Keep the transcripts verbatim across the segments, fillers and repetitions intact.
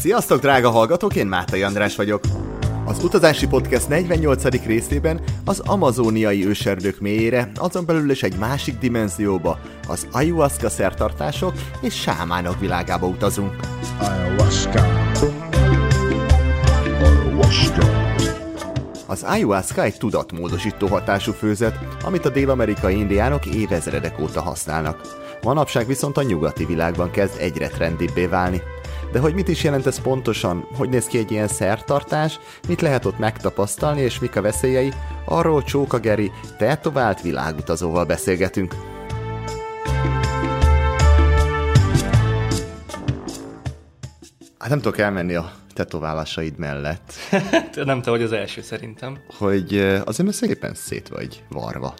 Sziasztok, drága hallgatók, én Mátai András vagyok. Az Utazási Podcast negyvennyolcadik részében az amazóniai őserdők mélyére, azon belül is egy másik dimenzióba, az ayahuasca szertartások és sámánok világába utazunk. Ayahuasca. Ayahuasca. Az ayahuasca egy tudatmódosító hatású főzet, amit a dél-amerikai indiánok évezredek óta használnak. Manapság viszont a nyugati világban kezd egyre trendibbé válni. De hogy mit is jelent ez pontosan, hogy néz ki egy ilyen szertartás, mit lehet ott megtapasztalni és mik a veszélyei, arról Csóka Geri tetovált világutazóval beszélgetünk. Hát nem tudok elmenni a tetoválásaid mellett. Nem te vagy az első szerintem. Hogy azért mert szépen szét vagy varva.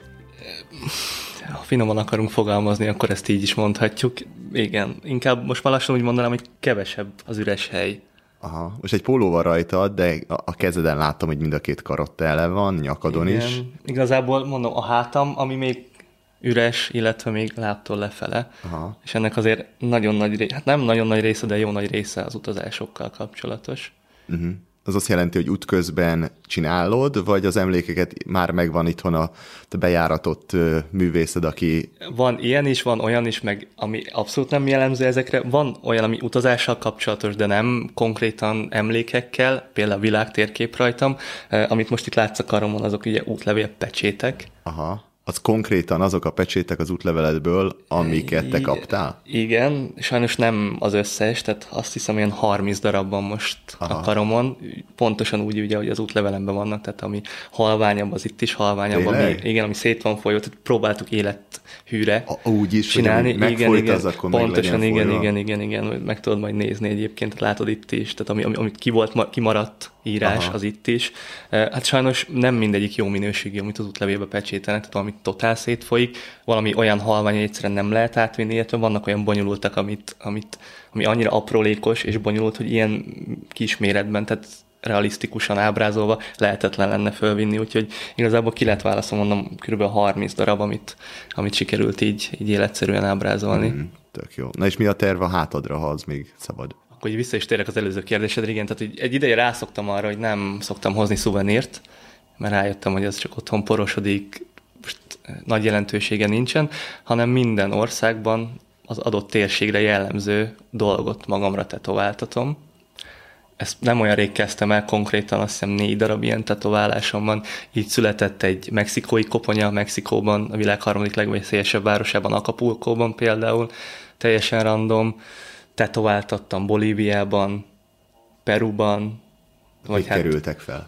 Ha finoman akarunk fogalmazni, akkor ezt így is mondhatjuk. Igen, inkább most már lassan úgy mondanám, hogy kevesebb az üres hely. Aha, most egy póló van rajtad, de a kezeden láttam, hogy mind a két karott tele van, nyakadon Igen. is. Igazából mondom, a hátam, ami még üres, illetve még lábtól lefele. Aha. És ennek azért nagyon nagy része, hát nem nagyon nagy része, de jó nagy része az utazásokkal kapcsolatos. Uh-huh. Az azt jelenti, hogy útközben csinálod, vagy az emlékeket már megvan itthon a te bejáratott uh, művészed, aki... Van ilyen is, van olyan is, meg ami abszolút nem jellemző ezekre. Van olyan, ami utazással kapcsolatos, de nem konkrétan emlékekkel, például a világtérkép rajtam. Uh, amit most itt látsz a karomon, azok ugye útlevél pecsétek. Aha. Az konkrétan azok a pecsétek az útleveledből, amiket te kaptál? Igen, sajnos nem az összes, tehát azt hiszem, ilyen harminc darabban most Aha. a karomon, pontosan úgy, ugye, hogy az útlevelemben vannak, tehát ami halványabb, az itt is halványabb, ami, igen, ami szét van folyó, tehát próbáltuk élethűre a, úgy is, csinálni. Hogy igen, igen, az, akkor pontosan, igen, igen, igen, igen, meg tudod majd nézni egyébként, látod itt is, tehát ami, ami, amit ki volt, kimaradt írás, Aha. az itt is. Hát sajnos nem mindegyik jó minőségű, amit az útlevélbe pecsételnek, tehát valami totál szétfolyik, valami olyan halvány, hogy egyszerűen nem lehet átvinni, illetve vannak olyan bonyolultak, amit, amit, ami annyira aprólékos és bonyolult, hogy ilyen kis méretben, tehát realisztikusan ábrázolva lehetetlen lenne fölvinni, úgyhogy igazából ki lehet válaszolni, mondom, kb. harminc darab, amit, amit sikerült így, így életszerűen ábrázolni. Mm, tök jó. Na és mi a terv a hátadra, ha az még szabad? Hogy vissza is térek az előző kérdésedre, igen, tehát egy ideje rászoktam arra, hogy nem szoktam hozni szuvenírt, mert rájöttem, hogy ez csak otthon porosodik, most nagy jelentősége nincsen, hanem minden országban az adott térségre jellemző dolgot magamra tetováltatom. Ezt nem olyan rég kezdtem el, konkrétan azt hiszem négy darab ilyen tetoválásom van. Így született egy mexikói koponya Mexikóban, a világ harmadik legveszélyesebb városában, Acapulcóban például, teljesen random. Tetováltattam Bolíviában, Peruban. Hogy hát, kerültek fel?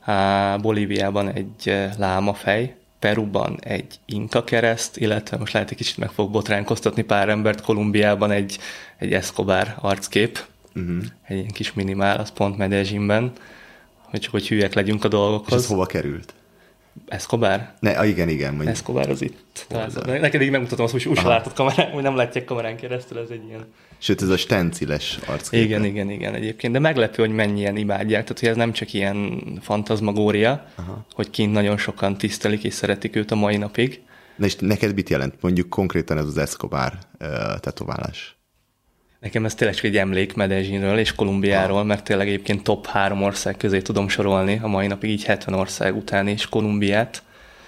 Á, Bolíviában egy lámafej, Peruban egy inka kereszt, illetve most lehet, egy kicsit meg fog botránkoztatni pár embert, Kolumbiában egy, egy Escobar arckép, uh-huh. egy ilyen kis minimál, az pont Medellinben, hogy csak hogy hülyek legyünk a dolgokhoz. És ez hova került? Escobar? Ne, ah, igen, igen. Mondjuk. Escobar az itt. Tehát, neked így megmutatom, azt úgy, úgy látod kamerán, hogy nem látják kamerán keresztül, ez egy ilyen... Sőt, ez a stenciles arckép. Igen, igen, igen egyébként. De meglepő, hogy mennyien imádják. Tehát, hogy ez nem csak ilyen fantazmagória, Aha. hogy kint nagyon sokan tisztelik és szeretik őt a mai napig. Na és neked mit jelent mondjuk konkrétan ez az Escobar uh, tetoválás? Nekem ez tényleg csak egy emlék Medellinről és Kolumbiáról, mert tényleg egyébként top három ország közé tudom sorolni a mai napig, így hetven ország után is Kolumbiát.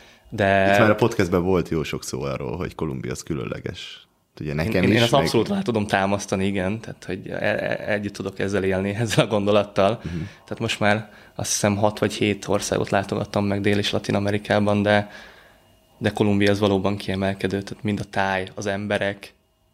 De... Itt már a podcastben volt jó sok szó arról, hogy Kolumbia az különleges. Ugye nekem én, is, én azt meg... abszolút rá tudom támasztani, igen, tehát hogy együtt tudok ezzel élni, ezzel a gondolattal. Uh-huh. Tehát most már azt hiszem hat vagy hét országot látogattam meg Dél- és Latin-Amerikában, de, de Kolumbia az valóban kiemelkedő, tehát mind a táj, az emberek.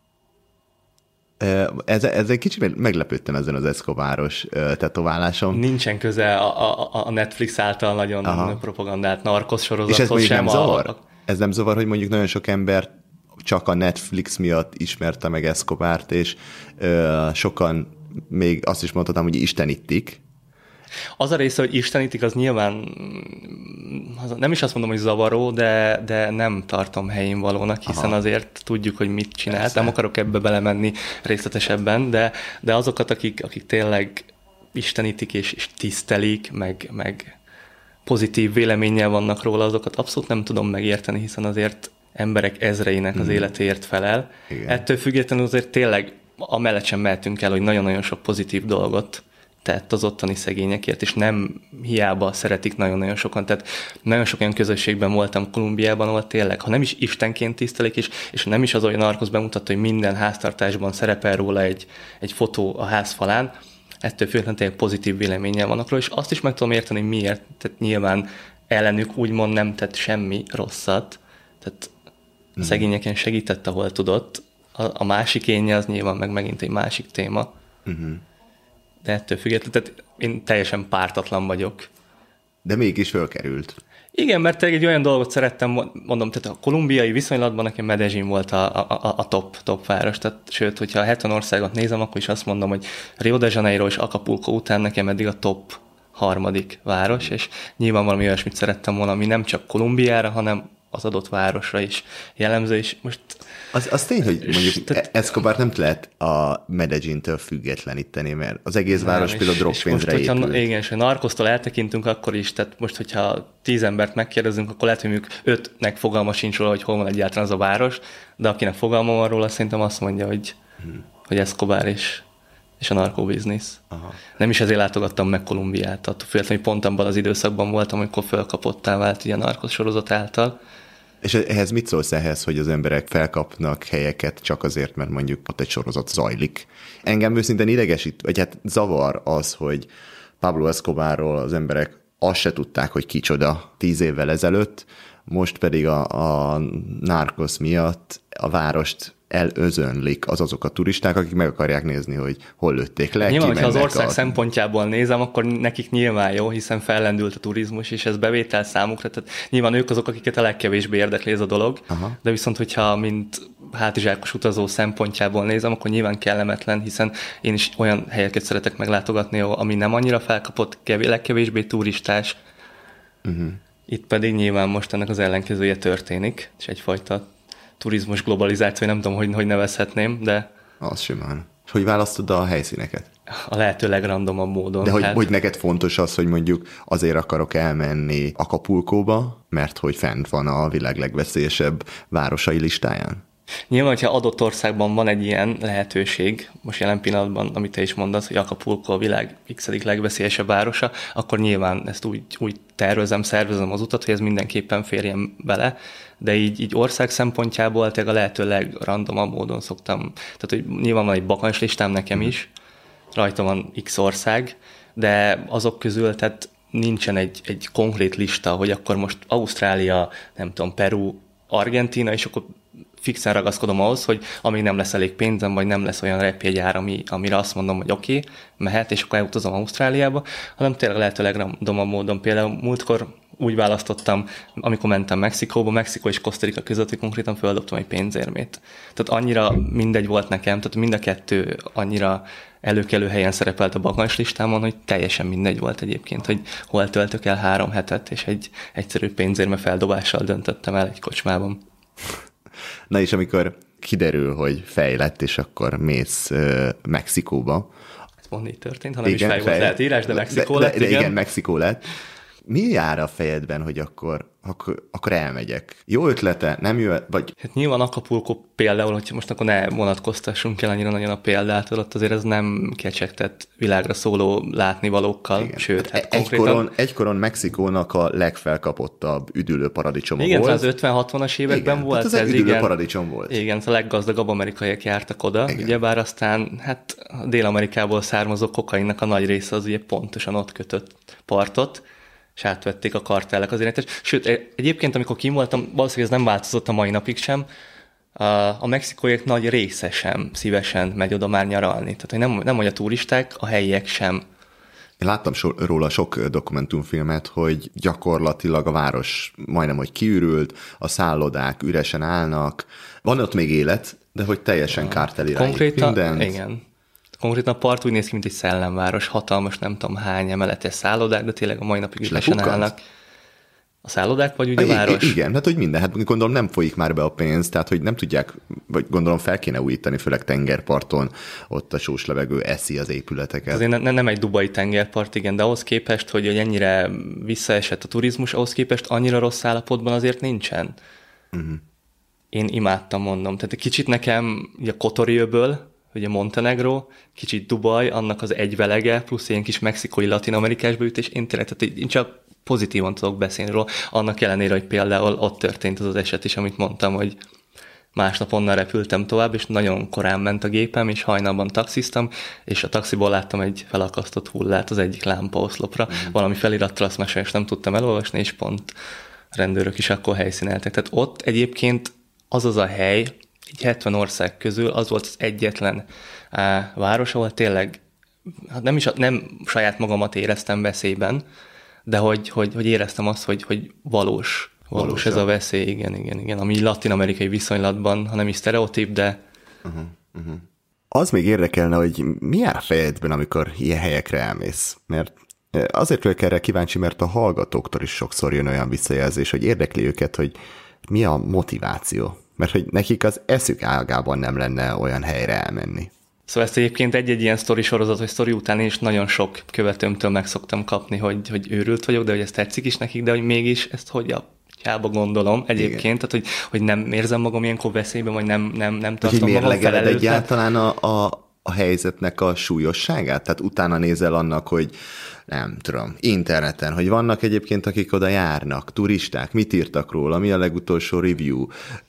Ez, ez egy kicsit meglepődtem ezen az Escobaros tetoválásom. Nincsen köze a, a, a Netflix által nagyon Aha. propagandált narkosz sorozathoz és ez sem. Nem zavar? A... Ez nem zavar, hogy mondjuk nagyon sok ember csak a Netflix miatt ismerte meg Escobart, és ö, sokan még azt is mondhatnám, hogy istenítik. Az a része, hogy istenítik, az nyilván nem is azt mondom, hogy zavaró, de, de nem tartom helyén valónak, hiszen Aha. azért tudjuk, hogy mit csinált. Persze. Nem akarok ebbe belemenni részletesebben, de, de azokat, akik, akik tényleg istenítik és, és tisztelik, meg, meg pozitív véleménnyel vannak róla, azokat abszolút nem tudom megérteni, hiszen azért emberek ezreinek az hmm. életéért felel. Igen. Ettől függetlenül azért tényleg amellett sem mehetünk el, hogy nagyon-nagyon sok pozitív dolgot tett az ottani szegényekért, és nem hiába szeretik nagyon-nagyon sokan. Tehát nagyon sok olyan közösségben voltam Kolumbiában, ahol tényleg, ha nem is istenként tisztelik, és, és nem is az olyan narkosz bemutatta, hogy minden háztartásban szerepel róla egy, egy fotó a ház falán, ettől függetlenül tényleg pozitív véleménnyel vannak róla, és azt is meg tudom érteni, miért. Tehát nyilván ellenük úgymond nem tett semmi rosszat, tehát a szegényeken segített, ahol tudott. A, a másik énje az nyilván meg megint egy másik téma. Uh-huh. De ettől függetlenül, tehát én teljesen pártatlan vagyok. De mégis fölkerült. Igen, mert egy olyan dolgot szerettem, mondom, tehát a kolumbiai viszonylatban nekem Medellín volt a, a, a top, top város. Tehát, sőt, hogyha a hetven országot nézem, akkor is azt mondom, hogy Rio de Janeiro és Acapulco után nekem eddig a top harmadik város, és nyilván valami olyasmit szerettem volna, ami nem csak Kolumbiára, hanem az adott városra is jellemző, és most... Az, az tény, hogy mondjuk te... Escobar nem lehet a Medellíntől függetleníteni, mert az egész nem, város például drogpénzre épült. Hogyha, igen, és ha narkosztól eltekintünk, akkor is, tehát most, hogyha tíz embert megkérdezünk, akkor lehet, hogy ők ötnek fogalma sincs róla, hogy hol van egyáltalán az a város, de akinek fogalma van róla, szerintem azt mondja, hogy, hmm. hogy Escobar és, és a narkobiznisz. Aha. Nem is ezért látogattam meg Kolumbiát, attól függetlenül, hogy pont abban az időszakban voltam, amikor fölkapottá vált ugye a narkosz sorozat által. És ehhez mit szólsz ehhez, hogy az emberek felkapnak helyeket csak azért, mert mondjuk ott egy sorozat zajlik? Engem őszintén idegesít, vagy hát zavar az, hogy Pablo Escobarról az emberek azt se tudták, hogy kicsoda tíz évvel ezelőtt, most pedig a, a narkosz miatt a várost elözönlik az azok a turisták, akik meg akarják nézni, hogy hol lőtték le. Nyilván, hogyha az ország a... szempontjából nézem, akkor nekik nyilván jó, hiszen fellendült a turizmus, és ez bevétel számukra, tehát nyilván ők azok, akiket a legkevésbé érdekli ez a dolog, aha. De viszont, hogyha mint hátizsákos utazó szempontjából nézem, akkor nyilván kellemetlen, hiszen én is olyan helyeket szeretek meglátogatni, ami nem annyira felkapott, kevés, legkevésbé turistás. Uh-huh. Itt pedig nyilván most ennek az ellenkezője történik, és egyfajta turizmus globalizáció, nem tudom, hogy, hogy nevezhetném, de... Az simán. És hogy választod a helyszíneket? A lehető legrandomabb módon. De hogy, hát... hogy neked fontos az, hogy mondjuk azért akarok elmenni Acapulcóba, mert hogy fent van a világ legveszélyesebb városai listáján? Nyilván, hogyha adott országban van egy ilyen lehetőség, most jelen pillanatban, amit te is mondasz, hogy Acapulco a világ x-edik legveszélyesebb városa, akkor nyilván ezt úgy, úgy tervezem, szervezem az utat, hogy ez mindenképpen férjen bele, de így, így ország szempontjából tényleg a lehető legrandomabb módon szoktam. Tehát, hogy nyilván van egy bakancslistám nekem is, rajta van X ország, de azok közül, tehát nincsen egy, egy konkrét lista, hogy akkor most Ausztrália, nem tudom, Peru, Argentína, és akkor fixen ragaszkodom ahhoz, hogy amíg nem lesz elég pénzem, vagy nem lesz olyan repjegyár, ami, amire azt mondom, hogy oké, okay, mehet, és akkor elutazom Ausztráliába, hanem tényleg lehető legrandomabb módon. Például múltkor úgy választottam, amikor mentem Mexikóba, Mexikó és Costa Rica között, hogy konkrétan földobtam egy pénzérmét. Tehát annyira mindegy volt nekem, tehát mind a kettő annyira előkelő helyen szerepelt a bakancslistámon, hogy teljesen mindegy volt egyébként, hogy hol töltök el három hetet, és egy egyszerű pénzérme feldobással döntöttem el egy kocsmában. Na és amikor kiderül, hogy fejlett, és akkor mész uh, Mexikóba. Ez pont így történt, ha nem igen, is fej volt fej... lehet írás, de Mexikó de, lett, de, de igen. igen, Mexikó lett. Mi jár a fejedben, hogy akkor, akkor, akkor elmegyek? Jó ötlete, nem jó, vagy... Hát nyilván Acapulco például, hogy most akkor ne vonatkoztassunk el annyira nagyon a példától, ott azért ez nem kecsegtett világra szóló látnivalókkal, igen. Sőt, hát egykoron, konkrétan... egykoron Mexikónak a legfelkapottabb üdülő paradicsoma igen, volt. Igen, az ötven-hatvanas években igen, volt ez. Ez egy üdülő igen, paradicsom volt. Igen, a leggazdagabb amerikaiak jártak oda, igen. Ugyebár aztán hát a Dél-Amerikából származó kokainnak a nagy része az ugye pontosan ott kötött partot, és átvették a kartellek az életet. Sőt, egyébként, amikor kim voltam, valószínűleg ez nem változott a mai napig sem, a mexikóiak nagy része sem szívesen megy oda már nyaralni. Tehát hogy nem, nem hogy a turisták, a helyiek sem. Én láttam so, róla sok dokumentumfilmet, hogy gyakorlatilag a város majdnem, hogy kiürült, a szállodák üresen állnak, van ott még élet, de hogy teljesen kártel irányít mindent. Igen. Konkrétan a part úgy néz ki, mint egy szellemváros, hatalmas, nem tudom hány emeletes szállodák, de tényleg a mai napig üresen állnak. A szállodák, vagy ugye a város? Igen, hát hogy minden, hát gondolom nem folyik már be a pénz, tehát hogy nem tudják, vagy gondolom fel kéne újítani, főleg tengerparton, ott a sós levegő eszi az épületeket. Azért ne, nem egy dubai tengerpart, igen, de ahhoz képest, hogy ennyire visszaesett a turizmus, ahhoz képest annyira rossz állapotban azért nincsen. Uh-huh. Én imádtam, mondom. Tehát egy kicsit nekem a Kotoriöböl, ugye Montenegro, kicsit Dubaj, annak az egyvelege, plusz ilyen kis mexikói latin-amerikás beütés, én tényleg, tehát én csak pozitívan tudok beszélni róla, annak ellenére, hogy például ott történt az az eset is, amit mondtam, hogy másnap onnan repültem tovább, és nagyon korán ment a gépem, és hajnalban taxiztam, és a taxiból láttam egy felakasztott hullát az egyik lámpaoszlopra. Mm. Valami felirattal azt már sajnos nem tudtam elolvasni, és pont rendőrök is akkor helyszíneltek. Tehát ott egyébként az az a hely, így hetven ország közül az volt az egyetlen á, város, ahol tényleg hát nem, is, nem saját magamat éreztem veszélyben, de hogy, hogy, hogy éreztem azt, hogy, hogy valós. Valós Valósan. Ez a veszély, igen, igen, igen. Ami latin-amerikai viszonylatban, ha nem is sztereotíp, de... Uh-huh, uh-huh. Az még érdekelne, hogy mi jár a fejedben, amikor ilyen helyekre elmész? Mert azért vagyok erre kíváncsi, mert a hallgatóktól is sokszor jön olyan visszajelzés, hogy érdekli őket, hogy mi a motiváció. Mert hogy nekik az eszük ágában nem lenne olyan helyre elmenni. Szóval ezt egyébként egy-egy ilyen sztori sorozat, vagy sztori után én is nagyon sok követőmtől meg szoktam kapni, hogy, hogy őrült vagyok, de hogy ez tetszik is nekik, de hogy mégis ezt hogy a hiába gondolom egyébként, igen. Tehát hogy, hogy nem érzem magam ilyenkor veszélyben, vagy nem, nem, nem tartom magam felelőtlen. Mérlegeled egyáltalán a, a, a helyzetnek a súlyosságát? Tehát utána nézel annak, hogy nem tudom, interneten, hogy vannak egyébként, akik oda járnak, turisták, mit írtak róla, mi a legutolsó review?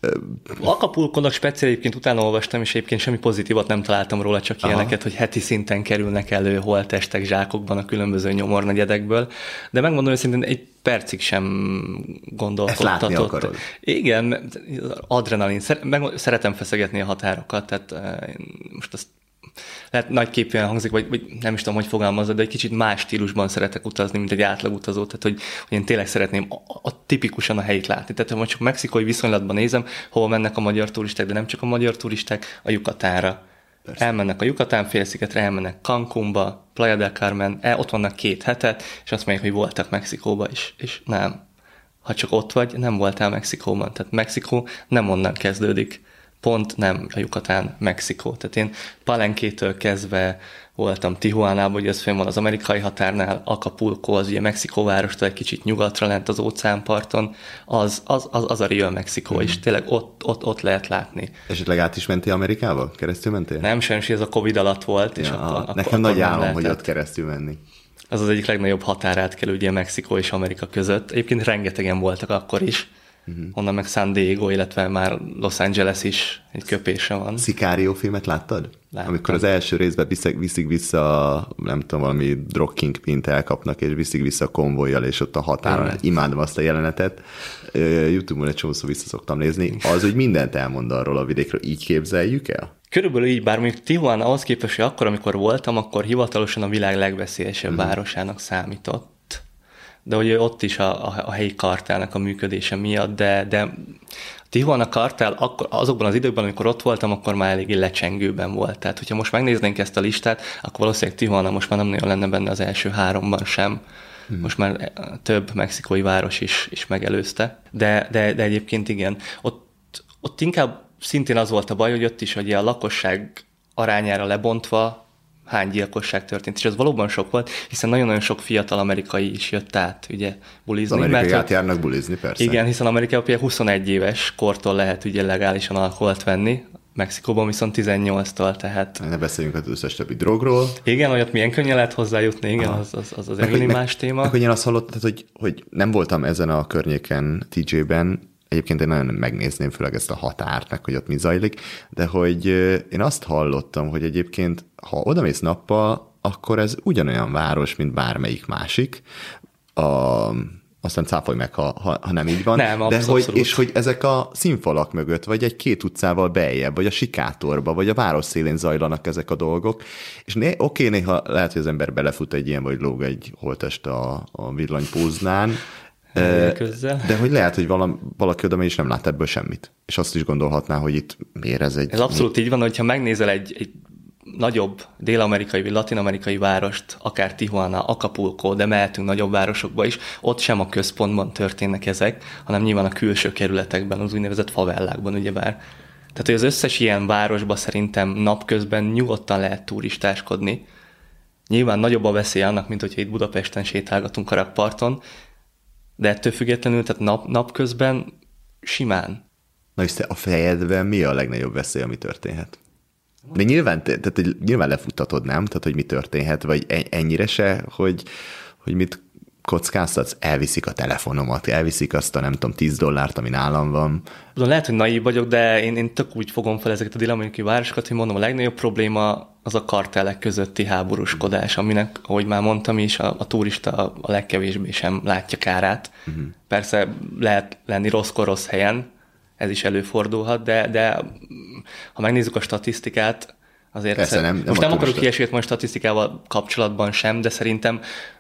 Acapulcónak speciál egyébként utána olvastam, és egyébként semmi pozitívat nem találtam róla, csak Aha. ilyeneket, hogy heti szinten kerülnek elő holttestek zsák,okban a különböző nyomornegyedekből, de megmondom őszintén, egy percig sem gondolkodtatott. Ezt látni akarod. Igen, adrenalin, szeretem feszegetni a határokat, tehát most azt lehet nagyképűen hangzik, vagy, vagy nem is tudom, hogy fogalmazod, de egy kicsit más stílusban szeretek utazni, mint egy átlagutazó, tehát hogy, hogy én tényleg szeretném a, a tipikusan a helyét látni. Tehát ha csak mexikói viszonylatban nézem, hol mennek a magyar turisták, de nem csak a magyar turisták, a Yucatánra. Persze. Elmennek a Yucatán félszigetre, elmennek Cancúnba, Playa del Carmen, el, ott vannak két hetet, és azt mondják, hogy voltak Mexikóba is, és nem. Ha csak ott vagy, nem voltál Mexikóban. Tehát Mexikó nem onnan kezdődik. Pont nem a Yucatán, Mexikó. Tehát én Palenquétől kezdve voltam Tijuánában, hogy ez fönn van az amerikai határnál, Acapulco, az ugye Mexikó várostól egy kicsit nyugatra lent az óceánparton, az, az, az, az a Real Mexikó, mm. és tényleg ott, ott, ott lehet látni. Esetleg át is mentél Amerikába? Keresztül mentél? Nem, sajnos ez a Covid alatt volt. Ja, és akkor, nekem akkor nagy álom, hogy ott keresztül menni. Az az egyik legnagyobb határátkelő ugye Mexikó és Amerika között. Egyébként rengetegen voltak akkor is. Uh-huh. Onnan meg San Diego, illetve már Los Angeles is egy köpése van. Sicario filmet láttad? Láttam. Amikor az első részben viszik, viszik vissza, nem tudom, valami drug kingpint elkapnak, és viszik vissza a konvojjal, és ott a határon. Igen. Imádom azt a jelenetet. YouTube-on egy csomószor vissza szoktam nézni. Az, hogy mindent elmond arról a vidékről, így képzeljük el? Körülbelül így, bár mondjuk Tijuana ahhoz képest, hogy akkor, amikor voltam, akkor hivatalosan a világ legveszélyesebb uh-huh. városának számított. De hogy ott is a, a, a helyi kartellnek a működése miatt, de, de a Tijuana kartell akkor, azokban az időkben, amikor ott voltam, akkor már eléggé lecsengőben volt. Tehát, hogyha most megnéznénk ezt a listát, akkor valószínűleg Tijuana most már nem nagyon lenne benne az első háromban sem. Hmm. Most már több mexikói város is, is megelőzte. De, de, de egyébként igen, ott, ott inkább szintén az volt a baj, hogy ott is hogy a lakosság arányára lebontva hány gyilkosság történt, és ez valóban sok volt, hiszen nagyon-nagyon sok fiatal amerikai is jött át, ugye, bulizni. Az amerikai mert, átjárnak bulizni, persze. Igen, hiszen Amerikában például huszonegy éves kortól lehet ugye legálisan alkoholt venni, Mexikóban viszont tizennyolctól, tehát... Ne beszéljünk az összes többi drogról. Igen, hogy ott milyen könnyen lehet hozzájutni, igen, Aha. az az, az, az egy más téma. Meg, hogy én azt hallottam, hogy, hogy nem voltam ezen a környéken té jé-ben, egyébként én nagyon megnézném főleg ezt a határt, meg hogy ott mi zajlik, de hogy én azt hallottam, hogy egyébként, ha odamész nappal, akkor ez ugyanolyan város, mint bármelyik másik. A, aztán cáfolj meg, ha, ha, ha nem így van. Nem, de hogy, és hogy ezek a színfalak mögött, vagy egy két utcával beljebb, vagy a sikátorba, vagy a város szélén zajlanak ezek a dolgok. És né, oké, néha lehet, hogy az ember belefut egy ilyen, vagy lóg egy holttest a, a villanypóznán, de hogy lehet, hogy vala, valaki oda és nem lát ebből semmit. És azt is gondolhatná, hogy itt miért ez egy... Ez abszolút így van, hogyha megnézel egy, egy nagyobb dél-amerikai vagy latin-amerikai várost, akár Tijuana, Acapulco, de mehetünk nagyobb városokba is, ott sem a központban történnek ezek, hanem nyilván a külső kerületekben, az úgynevezett favellákban, ugyebár. Tehát, hogy az összes ilyen városban szerintem napközben nyugodtan lehet turistáskodni. Nyilván nagyobb a veszély annak, mint hogyha itt Budapesten sétálgatunk a rakparton, de ettől függetlenül, tehát nap, napközben simán. Na és te a fejedben mi a legnagyobb veszély, ami történhet? De nyilván, tehát, nyilván lefuttatod, nem? Tehát, hogy mi történhet, vagy ennyire se, hogy, hogy mit kockáztatsz? Elviszik a telefonomat, elviszik azt a nem tudom, tíz dollárt, ami nálam van. Tudom, lehet, hogy naív vagyok, de én, én tök úgy fogom fel ezeket a dél-amerikai városokat, hogy mondom, a legnagyobb probléma az a kartellek közötti háborúskodás, aminek, ahogy már mondtam is, a, a turista a legkevésbé sem látja kárát. Uh-huh. Persze lehet lenni rosszkor rossz helyen, ez is előfordulhat, de, de ha megnézzük a statisztikát, azért Persze, nem, nem most nem akarok kiesni most statisztikával kapcsolatban sem, de szerintem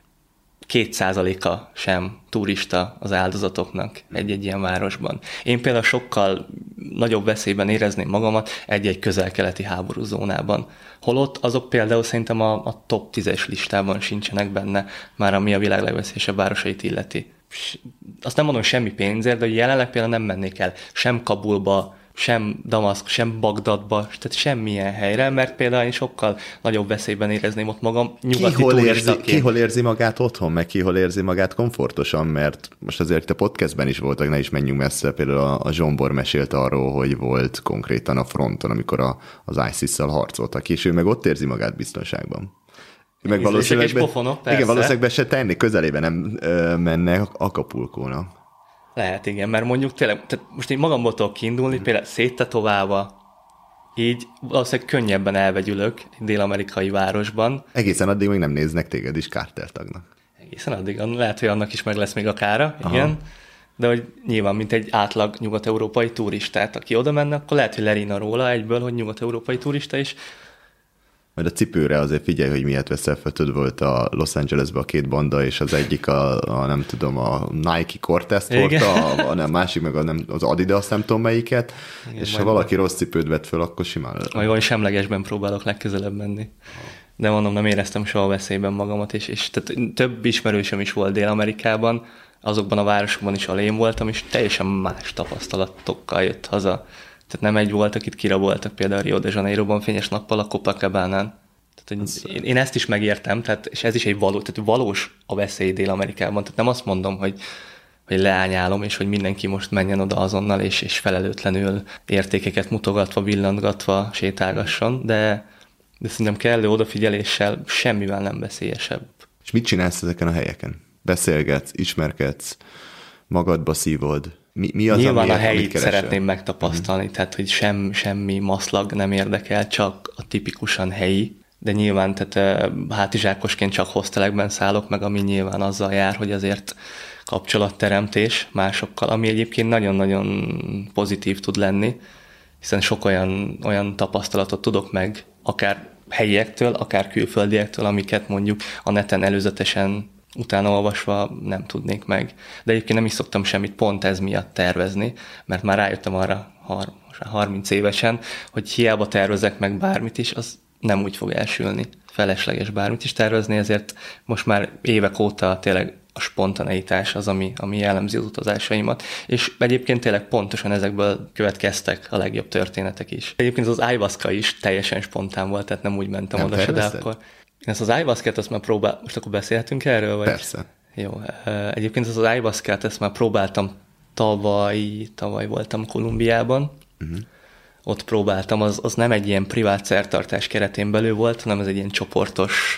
két százaléka sem turista az áldozatoknak egy-egy ilyen városban. Én például sokkal nagyobb veszélyben érezném magamat egy-egy közel-keleti háborúzónában. Holott azok például szerintem a, a top tízes listában sincsenek benne, már ami a világ legveszélyesebb városait illeti. Azt nem mondom semmi pénzért, de jelenleg például nem mennék el sem Kabulba, sem Damaszk, sem Bagdadba, tehát semmilyen helyre, mert például én sokkal nagyobb veszélyben érezném ott magam nyugati ki hol, érzi, ki hol érzi magát otthon, meg ki hol érzi magát komfortosan, mert most azért a podcastben is voltak, ne is menjünk messze, például a, a Zsombor mesélt arról, hogy volt konkrétan a fronton, amikor a, az ISIS-szal harcoltak, és ő meg ott érzi magát biztonságban. Meg valószínűleg, be, pofonok, igen, valószínűleg be se tenni, közelébe nem ö, menne Acapulcónak. Lehet, igen, mert mondjuk tényleg, tehát most én magamból tudok kiindulni, például széttetoválva, így valószínűleg könnyebben elvegyülök egy dél-amerikai városban. Egészen addig még nem néznek téged is kárteltagnak. Egészen addig, lehet, hogy annak is meg lesz még a kára, aha, igen. De hogy nyilván, mint egy átlag nyugat-európai turistát, aki oda menne, akkor lehet, hogy lerina róla egyből, hogy nyugat-európai turista is. Majd a cipőre azért figyelj, hogy miért veszel fötöd, volt a Los Angelesben a két banda, és az egyik a, a nem tudom, a Nike Cortez hordta, a, a nem, másik meg a, nem, az Adidas, nem tudom melyiket, igen, és ha valaki rossz cipőt vett föl, akkor simán... Majd olyan semlegesben próbálok legközelebb menni. De mondom, nem éreztem soha veszélyben magamat, és, és tehát több ismerősöm is volt Dél-Amerikában, azokban a városokban is, ahol én voltam, és teljesen más tapasztalatokkal jött haza. Tehát nem egy volt, akit kiraboltak például Rio de Janeiroban fényes nappal a Copacabánán. Tehát, én, én ezt is megértem, tehát, és ez is egy való, tehát valós a veszély Dél-Amerikában. Tehát nem azt mondom, hogy, hogy leányálom, és hogy mindenki most menjen oda azonnal, és, és felelőtlenül értékeket mutogatva, villantgatva sétálgasson, de, de szerintem kellő odafigyeléssel semmivel nem veszélyesebb. És mit csinálsz ezeken a helyeken? Beszélgetsz, ismerkedsz, magadba szívod? Mi, mi az, nyilván amiért, a helyit szeretném megtapasztalni, uh-huh. tehát hogy sem, semmi maszlag nem érdekel, csak a tipikusan helyi, de nyilván tehát hátizsákosként csak hostelekben szállok meg, ami nyilván azzal jár, hogy azért kapcsolatteremtés másokkal, ami egyébként nagyon-nagyon pozitív tud lenni, hiszen sok olyan, olyan tapasztalatot tudok meg, akár helyiektől, akár külföldiektől, amiket mondjuk a neten előzetesen utána olvasva nem tudnék meg. De egyébként nem is szoktam semmit pont ez miatt tervezni, mert már rájöttem arra harminc évesen, hogy hiába tervezek meg bármit is, az nem úgy fog elsülni. Felesleges bármit is tervezni, ezért most már évek óta tényleg a spontaneitás az, ami, ami jellemzi az utazásaimat. És egyébként tényleg pontosan ezekből következtek a legjobb történetek is. Egyébként az ayahuasca is teljesen spontán volt, tehát nem úgy mentem nem oda se, de akkor... Ezt az ayahuascát, azt már próbál... Most akkor beszélhetünk erről? Vagy? Persze. Jó. Egyébként az ayahuascát, ezt már próbáltam tavaly, tavaly voltam Kolumbiában. Uh-huh. Ott próbáltam, az, az nem egy ilyen privát szertartás keretén belül volt, hanem ez egy ilyen csoportos...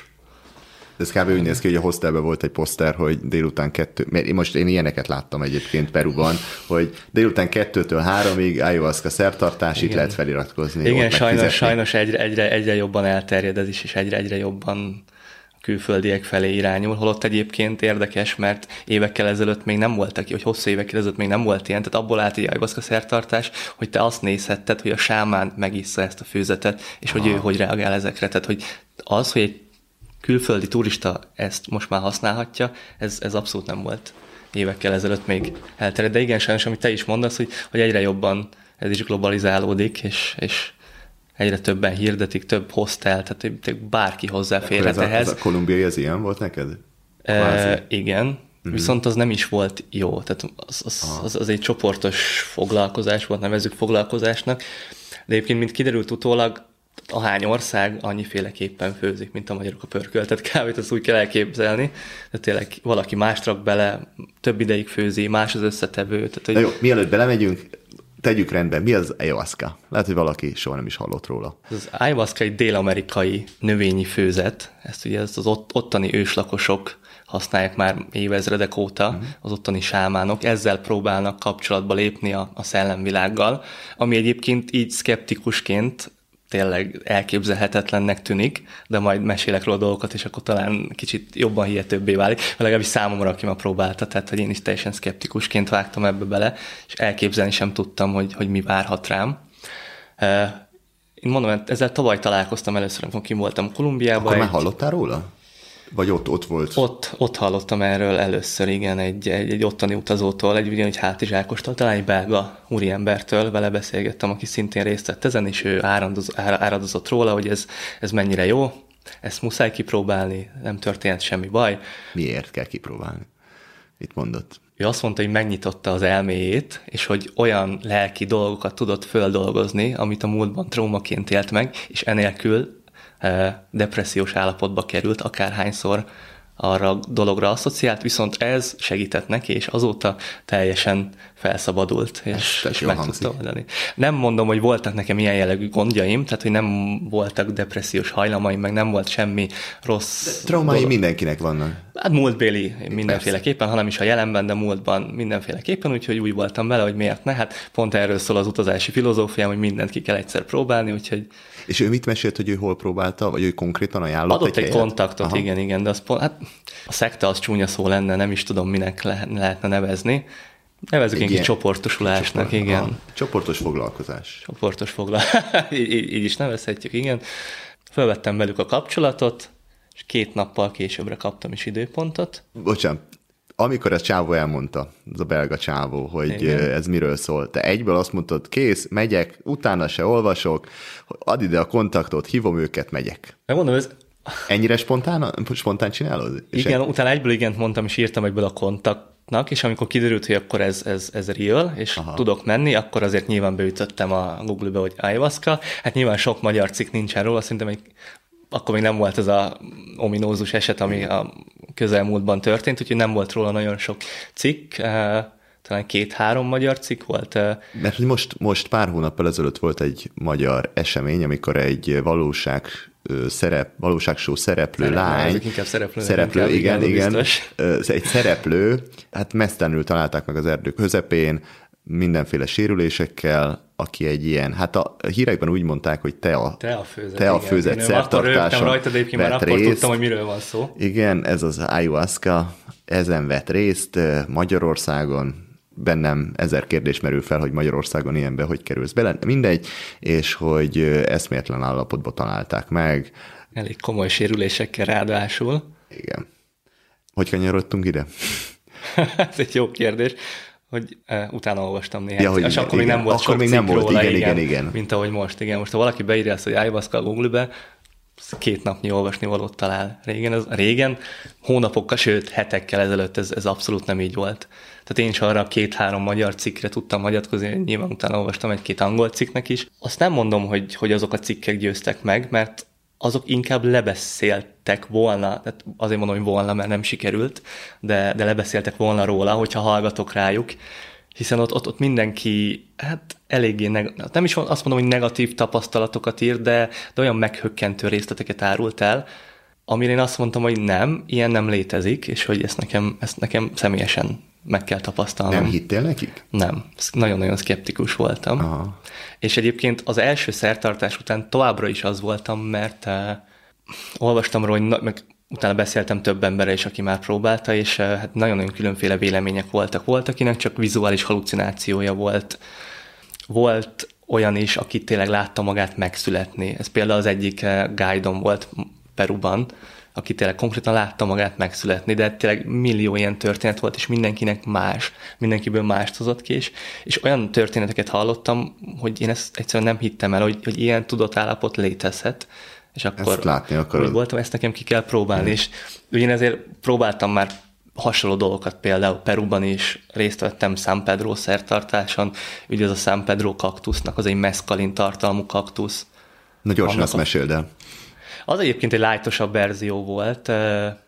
Ez kb. Úgy néz ki, hogy a hostelben volt egy poszter, hogy délután kettő, mert most én ilyeneket láttam egyébként Peruban, hogy délután kettőtől háromig ayahuasca szertartás, igen. Itt lehet feliratkozni. Igen, sajnos, sajnos egyre, egyre, egyre jobban elterjed ez is, és egyre, egyre jobban külföldiek felé irányul, holott egyébként érdekes, mert évekkel ezelőtt még nem voltak, hogy hosszú évekkel ezelőtt még nem volt ilyen, tehát abból állt egy ayahuasca szertartás, hogy te azt nézhetted, hogy a sámán megissza ezt a főzetet, és hogy ah. ő hogy reagál ezekre. Tehát, hogy az, hogy egy külföldi turista ezt most már használhatja, ez, ez abszolút nem volt évekkel ezelőtt még elterjedt. De igen, sajnos, amit te is mondasz, hogy, hogy egyre jobban ez is globalizálódik, és, és egyre többen hirdetik, több hostel, tehát bárki hozzáférhet ehhez. Ez a kolumbiai, ez ilyen volt neked? E, igen, uh-huh. Viszont az nem is volt jó. Tehát az, az, az, az egy csoportos foglalkozás volt, nevezzük foglalkozásnak. De egyébként, mint kiderült utólag, ahány ország annyiféleképpen főzik, mint a magyarok a pörköltet kávét, azt úgy kell elképzelni. Tehát tényleg valaki mást rak bele, több ideig főzi, más az összetevő. Tehát, hogy... De jó, mielőtt belemegyünk, tegyük rendben, mi az ayahuasca? Lehet, hogy valaki soha nem is hallott róla. Az ayahuasca egy dél-amerikai növényi főzet, ezt ugye ezt az ott, ottani őslakosok használják már évezredek óta, uh-huh. az ottani sámánok, ezzel próbálnak kapcsolatba lépni a, a szellemvilággal, ami egyébként így szkeptikusként tényleg elképzelhetetlennek tűnik, de majd mesélek róla dolgokat, és akkor talán kicsit jobban hihetőbbé válik, vagy legalábbis számomra, aki ma próbálta, tehát hogy én is teljesen szkeptikusként vágtam ebbe bele, és elképzelni sem tudtam, hogy, hogy mi várhat rám. Én mondom, ezzel tavaly találkoztam először, amikor kim voltam Kolumbiában. Akkor már hallottál róla? Vagy ott, ott volt? Ott, ott hallottam erről először, igen, egy, egy, egy ottani utazótól, egy ugyanúgy hátizsákostól, talán egy belga úriembertől vele beszélgettem, aki szintén részt vett ezen, és ő áradoz, áradozott róla, hogy ez, ez mennyire jó, ezt muszáj kipróbálni, nem történt semmi baj. Miért kell kipróbálni? Mit mondott? Ő azt mondta, hogy megnyitotta az elméjét, és hogy olyan lelki dolgokat tudott földolgozni, amit a múltban traumaként élt meg, és enélkül depressziós állapotba került, akárhányszor arra a dologra asszociált, viszont ez segített neki, és azóta teljesen felszabadult, és, és meg tudta oldani. Nem mondom, hogy voltak nekem ilyen jellegű gondjaim, tehát, hogy nem voltak depressziós hajlamaim, meg nem volt semmi rossz... Traumái dolog. Mindenkinek vannak. Hát múltbéli mindenféleképpen, hanem is a jelenben, de múltban mindenféleképpen, úgyhogy úgy voltam vele, hogy miért ne. Hát pont erről szól az utazási filozófiám, hogy mindent ki kell egyszer próbálni, úgyhogy... És ő mit mesélt, hogy ő hol próbálta, vagy ő konkrétan ajánlott Adott egy, egy helyet? kontaktot, Aha. igen, igen, de az pont, hát a szekta az csúnya szó lenne, nem is tudom, minek le, lehetne nevezni. Nevezzük egy kis csoportosulásnak, csoport, igen. Aha. Csoportos foglalkozás. Csoportos foglalkozás, így, így is nevezhetjük, igen. Fölvettem velük a kapcsolatot, és két nappal későbbre kaptam is időpontot. Bocsánat, amikor ez csávó elmondta, ez a belga csávó, hogy igen. ez miről szól, te egyből azt mondtad, kész, megyek, utána se olvasok, add ide a kontaktot, hívom őket, megyek. Megmondom, ez... Ennyire spontán, spontán csinálod? Igen, egy... utána egyből igent mondtam, és írtam egyből a kontaktnak, és amikor kiderült, hogy akkor ez, ez, ez real, és Aha. tudok menni, akkor azért nyilván beütöttem a Google-be, hogy ayahuasca. Hát nyilván sok magyar cikk nincsen róla, szerintem egy akkor még nem volt ez a ominózus eset, ami a közelmúltban történt, úgyhogy nem volt róla nagyon sok cikk, talán két-három magyar cikk volt. Mert most, most pár hónappal ezelőtt volt egy magyar esemény, amikor egy valóság szerep, valóságshow szereplő Szerep, lány, szereplő, szereplő igen, igen, igen egy szereplő, hát mesztelenül találták meg az erdő közepén, mindenféle sérülésekkel, aki egy ilyen, hát a hírekben úgy mondták, hogy te a, te a főzet, te a főzet szertartáson rajta, de egyébként már akkor részt. Tudtam, hogy miről van szó. Igen, ez az ayahuasca, ezen vett részt Magyarországon, bennem ezer kérdés merül fel, hogy Magyarországon ilyenbe hogy kerülsz bele, mindegy, és hogy eszméletlen állapotban találták meg. Elég komoly sérülésekkel ráadásul. Igen. Hogy kanyarodtunk ide? Ez egy jó kérdés. Hogy uh, utána olvastam néhány. Ja, és akkor még nem volt akkor még nem volt, róla, igen, igen, igen. Mint ahogy most, igen. Most ha valaki beírja ezt, hogy ayahuasca a Google-be, két napnyi olvasni valót talál. Régen, ez, régen hónapokkal, sőt hetekkel ezelőtt ez, ez abszolút nem így volt. Tehát én is arra két-három magyar cikkre tudtam hagyatkozni, nyilván utána olvastam egy-két angol cikknek is. Azt nem mondom, hogy, hogy azok a cikkek győztek meg, mert azok inkább lebeszéltek volna, tehát azért mondom, hogy volna, mert nem sikerült, de, de lebeszéltek volna róla, hogyha hallgatok rájuk, hiszen ott, ott, ott mindenki, hát eléggé, neg- nem is azt mondom, hogy negatív tapasztalatokat ír, de, de olyan meghökkentő részleteket árult el, amire én azt mondtam, hogy nem, ilyen nem létezik, és hogy ezt nekem, ezt nekem személyesen meg kell tapasztalnom. Nem hittél nekik? Nem. Nagyon-nagyon szkeptikus voltam. Aha. És egyébként az első szertartás után továbbra is az voltam, mert eh, olvastam róla, hogy meg utána beszéltem több emberre is, aki már próbálta, és eh, hát nagyon-nagyon különféle vélemények voltak. Volt, akinek csak vizuális hallucinációja volt. Volt olyan is, aki tényleg látta magát megszületni. Ez például az egyik eh, guide-om volt Peruban, aki tényleg konkrétan látta magát megszületni, de tényleg millió ilyen történet volt, és mindenkinek más, mindenkiből mást hozott ki, és, és olyan történeteket hallottam, hogy én ezt egyszerűen nem hittem el, hogy, hogy ilyen tudatállapot létezhet, és akkor ezt látni akarod. Úgy voltam, ezt nekem ki kell próbálni, mm. és ugyan ezért próbáltam már hasonló dolgokat, például Peruban is részt vettem San Pedro szertartáson, ugye az a San Pedro kaktusznak, az egy meszkalin tartalmú kaktusz. Na gyorsan azt meséld el. Az egyébként egy lightosabb verzió volt. A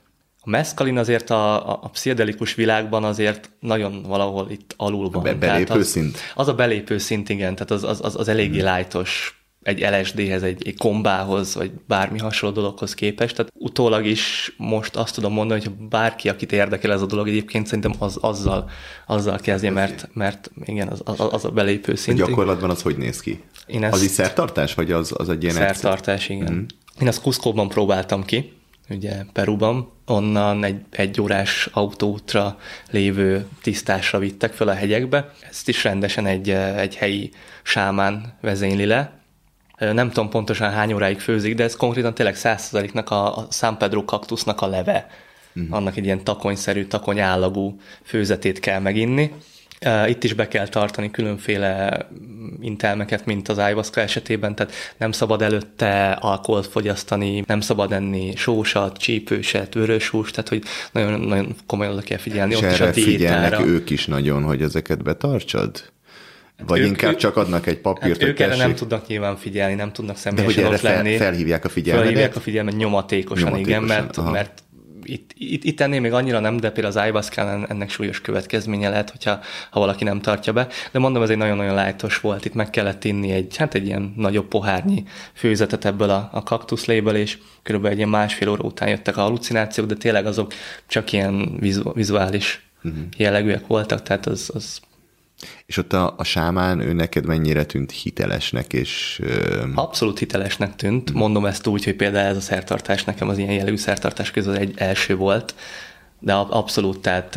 A meszkalin azért a, a, a pszichedelikus világban azért nagyon valahol itt alul van. Be, belépő az, szint? Az a belépő szint, igen, tehát az, az, az, az eléggé hmm. lightos egy el es dé-hez, egy, egy kombához, vagy bármi hasonló dologhoz képest. Tehát utólag is most azt tudom mondani, hogy bárki, akit érdekel ez a dolog, egyébként szerintem az, azzal, azzal kezdje, mert, mert igen, az, az, az a belépő szint. A gyakorlatban az hogy néz ki? Én az is szertartás, vagy az, az egy ilyen... Szertartás, igen. Hmm. Én azt Cuscóban próbáltam ki, ugye Peruban, onnan egy egy órás autóútra lévő tisztásra vittek föl a hegyekbe. Ezt is rendesen egy, egy helyi sámán vezényli le. Nem tudom pontosan hány óráig főzik, de ez konkrétan tényleg száz százaléknak a, a San Pedro kaktusznak a leve. Uh-huh. Annak egy ilyen takonyszerű, takony állagú főzetét kell meginni. Itt is be kell tartani különféle intelmeket, mint az ayahuasca esetében, tehát nem szabad előtte alkoholt fogyasztani, nem szabad enni sósat, csípőset, vörös húst, tehát hogy nagyon, nagyon komolyan oda kell figyelni. És ott erre is a figyelnek ők is nagyon, hogy ezeket betartsad? Vagy ők, inkább csak adnak egy papírt, hát ők erre nem tudnak nyilván figyelni, nem tudnak személyesen ott fel, lenni. felhívják a figyelmet? Felhívják a figyelmet nyomatékosan, nyomatékosan igen, mert, mert itt, itt, itt ennél még annyira nem, de például az ayahuasca ennek súlyos következménye lehet, hogyha ha valaki nem tartja be. De mondom, ez egy nagyon-nagyon lightos volt. Itt meg kellett inni egy, hát egy ilyen nagyobb pohárnyi főzetet ebből a, a kaktuszléből, és körülbelül egy ilyen másfél óra után jöttek a hallucinációk, de tényleg azok csak ilyen vizu, vizuális uh-huh. jellegűek voltak, tehát az... az és ott a, a sámán, ő neked mennyire tűnt hitelesnek, és... Ö... Abszolút hitelesnek tűnt. Mondom ezt úgy, hogy például ez a szertartás nekem az ilyen jellegű szertartás közül az egy első volt, de abszolút, tehát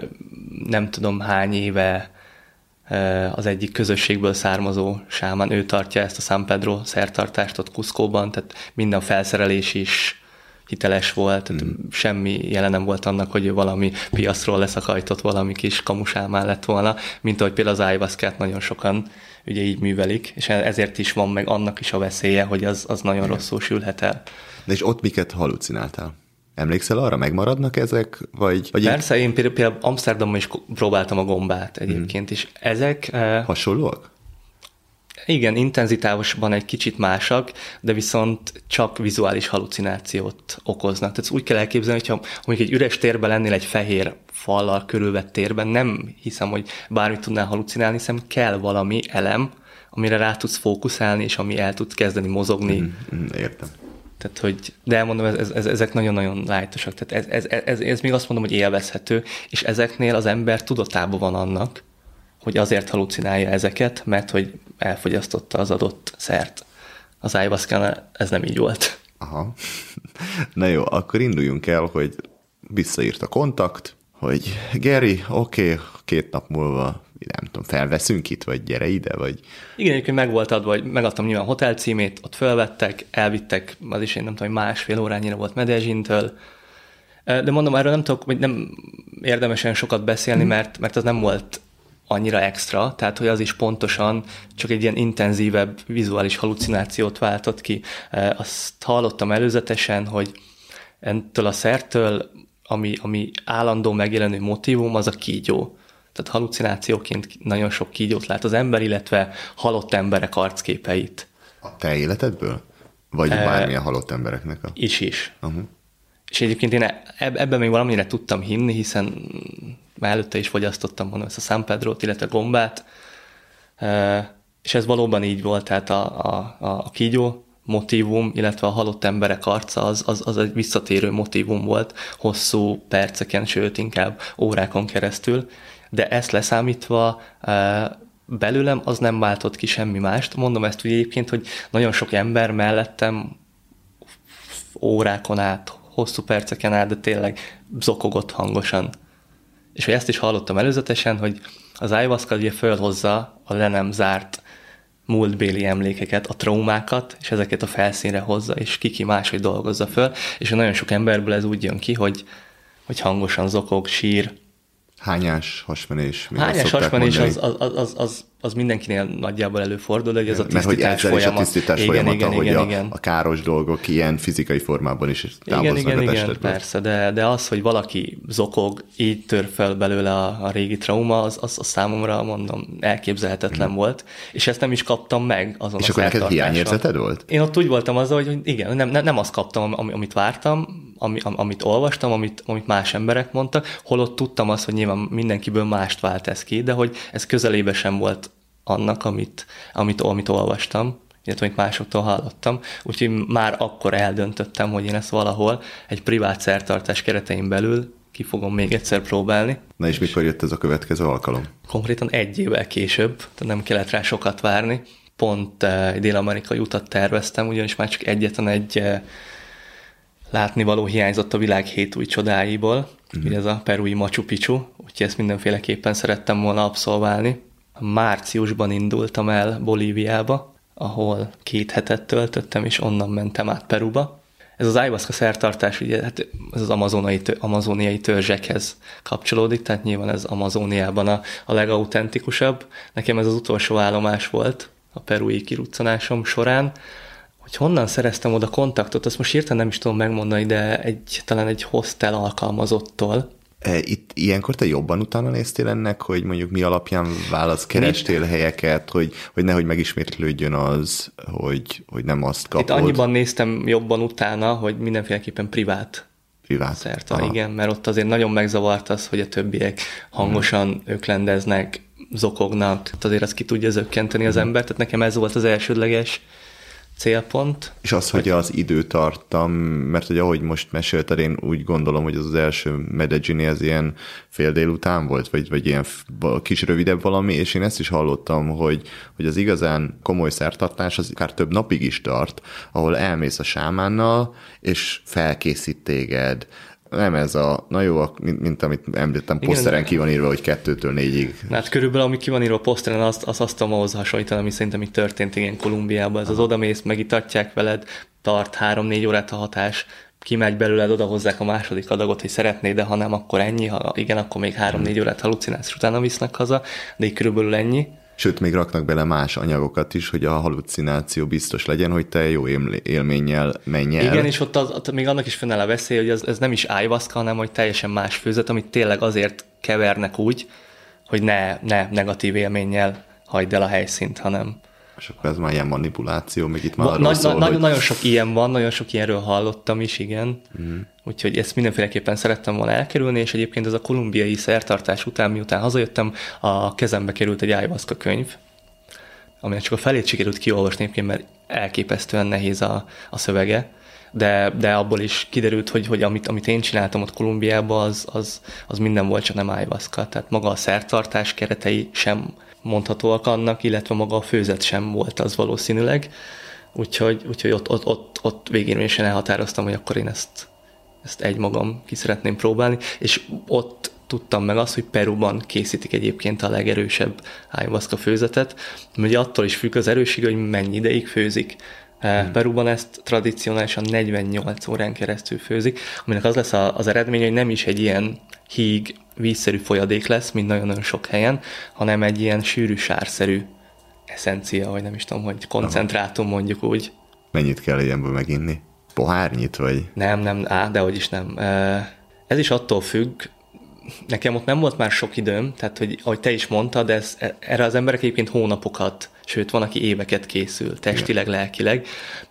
nem tudom hány éve az egyik közösségből származó sámán, ő tartja ezt a San Pedro szertartást ott Cuscóban, tehát minden felszerelés is hiteles volt, tehát mm. semmi jele nem volt annak, hogy ő valami piacról leszakajtott valami kis kamusámán lett volna, mint ahogy például az ayahuascát nagyon sokan ugye így művelik, és ezért is van meg annak is a veszélye, hogy az, az nagyon Igen. rosszul sülhet el. De és ott miket hallucináltál? Emlékszel arra, megmaradnak ezek? Vagy, vagy Persze, én például Amsterdamban is próbáltam a gombát egyébként, mm. és ezek... Hasonlóak? Igen, intenzitásban egy kicsit másak, de viszont csak vizuális hallucinációt okoznak. Tehát úgy kell elképzelni, hogyha mondjuk egy üres térben lennél egy fehér fallal körülvett térben, nem hiszem, hogy bármit tudnál hallucinálni, hiszen kell valami elem, amire rá tudsz fókuszálni, és ami el tud kezdeni mozogni. Mm, mm, értem. Tehát, hogy, de elmondom, ez, ez, ezek nagyon-nagyon lightosak. Tehát ez, ez, ez, ez még azt mondom, hogy élvezhető, és ezeknél az ember tudatában van annak, hogy azért halucinálja ezeket, mert hogy elfogyasztotta az adott szert. Az ayahuasca ez nem így volt. Aha. Na jó, akkor induljunk el, hogy visszaírt a kontakt, hogy Geri, oké, okay, két nap múlva nem tudom, felveszünk itt, vagy gyere ide, vagy... Igen, egyébként meg volt adva, vagy megadtam nyilván a hotel címét, ott fölvettek, elvittek, az is én nem tudom, hogy másfél órányira volt Medellíntől, de mondom, erről nem tudok, hogy nem érdemesen sokat beszélni, hmm. mert, mert az nem volt annyira extra, tehát hogy az is pontosan csak egy ilyen intenzívebb vizuális hallucinációt váltott ki. Azt hallottam előzetesen, hogy ettől a szertől, ami, ami állandó megjelenő motívum, az a kígyó. Tehát hallucinációként nagyon sok kígyót lát az ember, illetve halott emberek arcképeit. A te életedből? Vagy e, bármilyen halott embereknek? A... Is is. Uh-huh. És egyébként én ebben még valamire tudtam hinni, hiszen már előtte is fogyasztottam, mondom, ezt a San Pedrót, illetve gombát, és ez valóban így volt, tehát a, a, a kígyó motívum, illetve a halott emberek arca, az, az, az egy visszatérő motívum volt, hosszú perceken, sőt inkább órákon keresztül, de ezt leszámítva belőlem az nem váltott ki semmi mást. Mondom ezt úgy egyébként, hogy nagyon sok ember mellettem órákon át, hosszú perceken át, de tényleg zokogott hangosan. És hogy ezt is hallottam előzetesen, hogy az ayahuasca ugye fölhozza a le nem zárt múltbéli emlékeket, a traumákat, és ezeket a felszínre hozza, és ki-ki máshogy dolgozza föl, és nagyon sok emberből ez úgy jön ki, hogy, hogy hangosan zokog, sír. Hányás, hasmenés? Hányás, hasmenés az, az, az, az, az mindenkinél nagyjából előfordul, hogy ez a tisztítás Mert hogy folyamat. a tisztítás igen, folyamata, igen, hogy igen, a, igen. a káros dolgok ilyen fizikai formában is távoznak igen, a igen, testedből. Igen, persze, de, de az, hogy valaki zokog, így tör fel belőle a, a régi trauma, az, az, az számomra, mondom, elképzelhetetlen hmm. volt, és ezt nem is kaptam meg azon és a akkor neked hiányérzeted volt? Én ott úgy voltam azzal, hogy igen, nem, nem, nem azt kaptam, amit vártam, ami, amit olvastam, amit, amit más emberek mondtak, holott tudtam azt, hogy nyilván mindenkiből mást vált ez ki, de hogy ez közelébe sem volt annak, amit, amit, amit olvastam, illetve amit másoktól hallottam. Úgyhogy már akkor eldöntöttem, hogy én ezt valahol egy privát szertartás keretein belül ki fogom még egyszer próbálni. Na és mikor jött ez a következő alkalom? Konkrétan egy évvel később, tehát nem kellett rá sokat várni. Pont egy dél-amerikai utat terveztem, ugyanis már csak egyetlen egy látnivaló hiányzott a világ hét új csodáiból, mm. ugye ez a perui Machu Picchu, úgyhogy ezt mindenféleképpen szerettem volna abszolválni. Márciusban indultam el Bolíviába, ahol két hetet töltöttem, és onnan mentem át Peruba. Ez az ayahuasca szertartás, ugye, hát ez az amazonai, amazóniai törzsekhez kapcsolódik, tehát nyilván ez Amazóniában a, a legautentikusabb. Nekem ez az utolsó állomás volt a perui kiruccanásom során. Hogy honnan szereztem oda kontaktot, azt most hirtelen nem is tudom megmondani, de egy, talán egy hostel alkalmazottól. Itt ilyenkor te jobban utána néztél ennek, hogy mondjuk mi alapján válasz, kerestél helyeket, hogy, hogy nehogy megismétlődjön az, hogy, hogy nem azt kapod. Itt annyiban néztem jobban utána, hogy mindenféleképpen privát. Privát? Szerta, igen, mert ott azért nagyon megzavart az, hogy a többiek hangosan hmm. öklendeznek, zokognak, tehát azért azt ki tudja zökkenteni az hmm. ember, tehát nekem ez volt az elsődleges célpont. És az, hogy az időtartam, mert hogy ahogy most mesélted, én úgy gondolom, hogy az az első Medellini az ilyen fél délután volt, vagy, vagy ilyen kis rövidebb valami, és én ezt is hallottam, hogy, hogy az igazán komoly szertartás az akár több napig is tart, ahol elmész a sámánnal, és felkészít téged. Nem ez a, na jó, mint, mint amit említettem, poszteren ki van írva, hogy kettőtől négyig. Na hát körülbelül, ami ki van írva a poszteren, azt, azt, azt tudom ahhoz hasonlítani, ami szerintem itt történt igen Kolumbiában. Ez az odamész, megitatják veled, tart három-négy órát a hatás, kimegy belőled, odahozzák a második adagot, hogy szeretnéd, de ha nem, akkor ennyi, ha igen, akkor még három-négy órát halucinálsz, és utána visznek haza, de így körülbelül ennyi. Sőt, még raknak bele más anyagokat is, hogy a halucináció biztos legyen, hogy te jó élménnyel menj el. Igen, és ott, az, ott még annak is fennáll a veszély, hogy ez, ez nem is ayahuasca, hanem hogy teljesen más főzet, amit tényleg azért kevernek úgy, hogy ne, ne negatív élménnyel hagyd el a helyszínt, hanem... És akkor ez már ilyen manipuláció, még itt már Va, nagy, szól, nagyon, hogy... nagyon sok ilyen van, nagyon sok ilyenről hallottam is, igen. Mm. Úgyhogy ezt mindenféleképpen szerettem volna elkerülni, és egyébként ez a kolumbiai szertartás után, miután hazajöttem, a kezembe került egy ayahuasca könyv, aminek csak a felét sikerült kiolvasni egyébként, mert elképesztően nehéz a, a szövege, de, de abból is kiderült, hogy, hogy amit, amit én csináltam ott Kolumbiában, az, az, az minden volt, csak nem ayahuasca. Tehát maga a szertartás keretei sem mondhatóak annak, illetve maga a főzet sem volt az valószínűleg. Úgyhogy, úgyhogy ott, ott, ott, ott végén is elhatároztam, hogy akkor én ezt, ezt egymagam ki szeretném próbálni, és ott tudtam meg azt, hogy Peruban készítik egyébként a legerősebb ayahuasca főzetet, mert ugye attól is függ az erőssége, hogy mennyi ideig főzik. Hmm. Peruban ezt tradicionálisan negyvennyolc órán keresztül főzik, aminek az lesz az eredmény, hogy nem is egy ilyen híg, vízszerű folyadék lesz, mint nagyon-nagyon sok helyen, hanem egy ilyen sűrű sárszerű eszencia, vagy nem is tudom, hogy koncentrátum mondjuk úgy. Mennyit kell ilyenből meginni? Pohárnyit, vagy? Nem, nem, á, dehogy is nem. Ez is attól függ, nekem ott nem volt már sok időm, tehát, hogy ahogy te is mondtad, ez, erre az emberek egyébként hónapokat, sőt, van, aki éveket készül, testileg, igen, lelkileg,